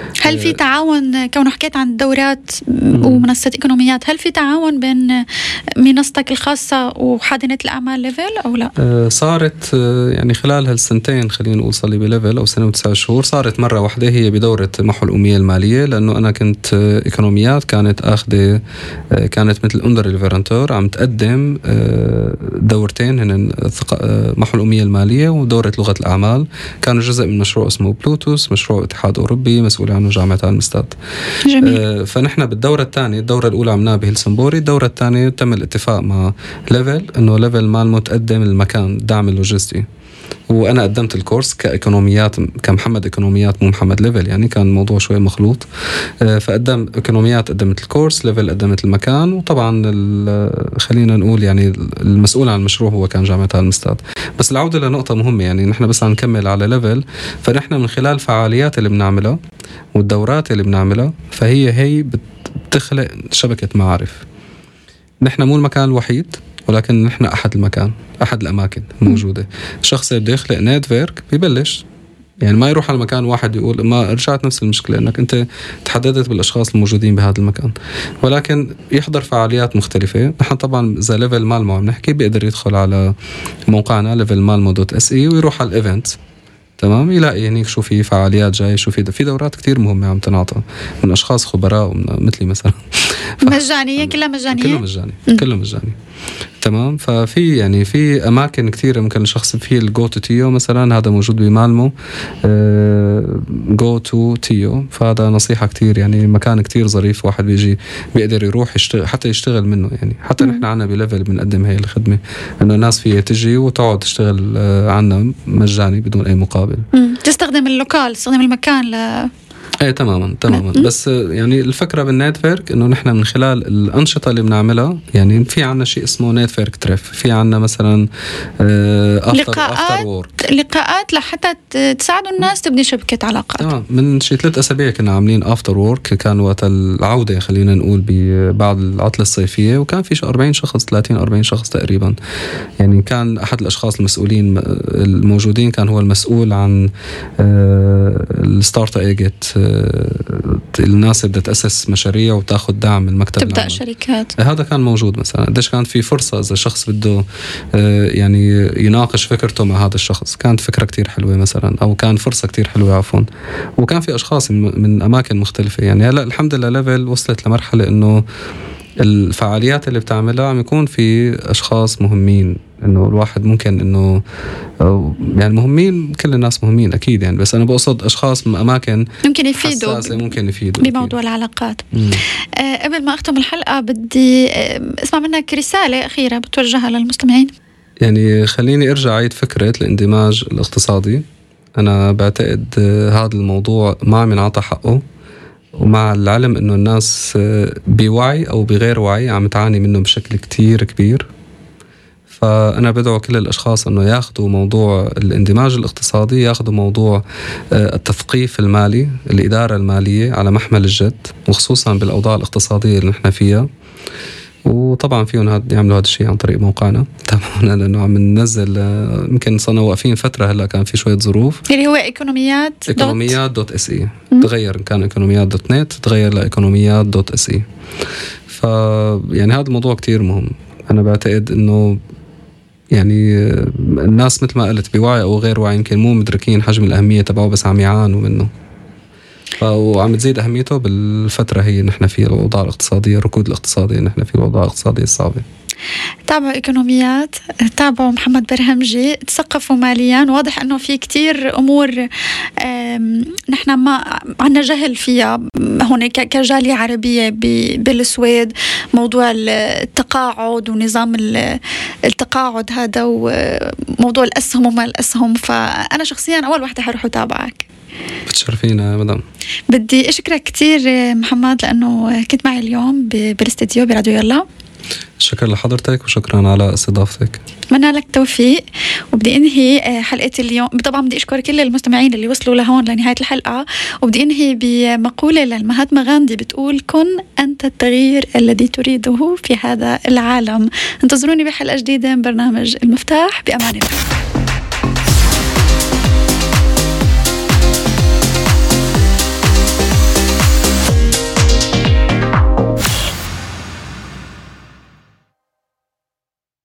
هل في تعاون، كونه حكيت عن الدورات ومنصة إيكونوميات، هل في تعاون بين منصتك الخاصة وحاضنة الأعمال ليفل أو لا؟ صارت يعني خلال هالسنتين، خلينا نقول صار لي بليفل أو سنة وتسعة شهور، صارت مرة واحدة هي بدورة محو الأمية المالية، لأنه أنا كنت إيكونوميات كانت أخذ كانت مثل أندر الفيرانتور عم تقدم دورتين هن محو الأمية المالية ودورة لغة الأعمال، كانوا جزء من مشروع اسمه بلوتوس، مشروع اتحاد أوروبي مسؤول عنه جامعة المستاد. جميل. فنحن بالدورة الثانية، الدورة الأولى عملناها بهلسنبوري، الدورة الثانية تم الاتفاق مع ليفل إنه ليفل مال متقدم المكان الدعم اللوجستي، وأنا قدمت الكورس كإيكونوميات كمحمد إيكونوميات مو محمد ليفل، يعني كان الموضوع شوي مخلوط. فقدم إيكونوميات قدمت الكورس، ليفل قدمت المكان، وطبعا خلينا نقول يعني المسؤول عن المشروع هو كان جامعة المستاد. بس العودة لنقطة مهمة، يعني نحن بس عم نكمل على ليفل، فنحن من خلال فعاليات اللي بنعملها والدورات اللي بنعملها، فهي هي بتخلق شبكة معارف. نحن مو المكان الوحيد، ولكن نحن أحد المكان أحد الأماكن موجودة. الشخص اللي بده يخلق نتورك بيبلش يعني ما يروح على مكان واحد يقول، ما رجعت نفس المشكلة انك انت تحددت بالاشخاص الموجودين بهذا المكان، ولكن يحضر فعاليات مختلفة. نحن طبعا اذا ليفل مالمو عم نحكي بيقدر يدخل على موقعنا ليفل مالمو دوت اس اي ويروح على الايفنت، تمام، يلاقي هنيك شو في فعاليات جاي، شو في في دورات كتير مهمة عم تنعطى من اشخاص خبراء مثلي مثلا. مجانية، كلها مجانية، كله مجاني كله مجاني تمام. ففي يعني في اماكن كثيره ممكن الشخص فيه الجو تو تيو مثلا، هذا موجود بمالمو جو تو تيو، فهذا نصيحه كثير يعني مكان كثير ظريف، واحد بيجي بيقدر يروح يشتغل حتى يشتغل منه، يعني حتى نحن عنا بليفل بنقدم هاي الخدمه انه الناس فيها تجي وتقعد تشتغل عنا مجاني بدون اي مقابل. مم. تستخدم اللوكال، تستخدم المكان ل ايه تماما تماما. بس يعني الفكره بالنتورك انه نحن من خلال الانشطه اللي بنعملها، يعني في عنا شيء اسمه نتورك تريف، في عنا مثلا افتر افتر وورك، لقاءات لحتى تساعدوا الناس تبني شبكه علاقات. اه من شيء ثلاث اسابيع كنا عاملين افتر وورك، كان وقت العوده خلينا نقول بعد العطله الصيفيه، وكان في أربعين شخص ثلاثين أربعين شخص تقريبا. يعني كان احد الاشخاص المسؤولين الموجودين كان هو المسؤول عن الستارت ايجت، الناس بدها تأسس مشاريع وتاخذ دعم من مكتب تبدأ العمل. شركات، هذا كان موجود مثلا. قديش كانت في فرصة إذا شخص بده يعني يناقش فكرته مع هذا الشخص، كانت فكرة كتير حلوة مثلا، أو كان فرصة كتير حلوة عفوا. وكان في أشخاص من أماكن مختلفة. يعني هلا الحمد لله ليفل وصلت لمرحلة إنه الفعاليات اللي بتعملها عم يكون في أشخاص مهمين، إنه الواحد ممكن إنه يعني مهمين، كل الناس مهمين أكيد يعني، بس أنا بقصد أشخاص من أماكن ممكن يفيدوا ب... ممكن يفيدوا بموضوع العلاقات. آه قبل ما أختم الحلقة بدي آه اسمع منك رسالة أخيرة بتوجهها للمستمعين. يعني خليني أرجع عيد فكرة الاندماج الاقتصادي. أنا بعتقد آه هذا الموضوع ما عم ينعطى حقه، ومع العلم إنه الناس آه بوعي أو بغير وعي عم تعاني منه بشكل كتير كبير. فأنا بدعو كل الأشخاص أنه يأخذوا موضوع الاندماج الاقتصادي، يأخذوا موضوع التثقيف المالي، الإدارة المالية على محمل الجد، وخصوصا بالأوضاع الاقتصادية اللي نحن فيها. وطبعا فيهم يعملوا هذا الشيء عن طريق موقعنا طبعا، لأنه عم ننزل يمكن صرنا واقفين فترة، هلا كان في شوية ظروف، اللي هو إيكونوميات إيكونوميات دوت اس اي، تغير كان إيكونوميات دوت نت تغير لإيكونوميات دوت اس اي. فيعني هذا الموضوع كتير مهم. أنا بعتقد إنه يعني الناس مثل ما قلت بوعي أو غير وعي يمكن مو مدركين حجم الأهمية تبعه، بس عم يعانوا منه، وعم تزيد أهميته بالفترة هي نحن فيها، الأوضاع الاقتصادية، الركود الاقتصادي نحن فيه، الأوضاع الاقتصادية الصعبة. تابعوا إيكونوميات، تابعوا محمد برهمجي، تثقفوا ماليا. واضح أنه في كتير أمور نحن ما عنا جهل فيها هون كجالية عربية بالسويد، موضوع التقاعد ونظام التقاعد هذا، وموضوع الأسهم وما الأسهم. فأنا شخصيا أول واحدة حروح أتابعك. بتشرفينا مدام. بدي أشكرك كتير محمد لأنه كنت معي اليوم بالاستديو براديو يلا. شكرا لحضرتك وشكرا على استضافتك. أتمنى لك توفيق. وبدي أنهي حلقة اليوم، طبعا بدي أشكر كل المستمعين اللي وصلوا لهون لنهاية الحلقة، وبدي أنهي بمقولة للمهاتما غاندي بتقول: كن أنت التغيير الذي تريده في هذا العالم. انتظروني بحلقة جديدة من برنامج المفتاح. بأمان الله.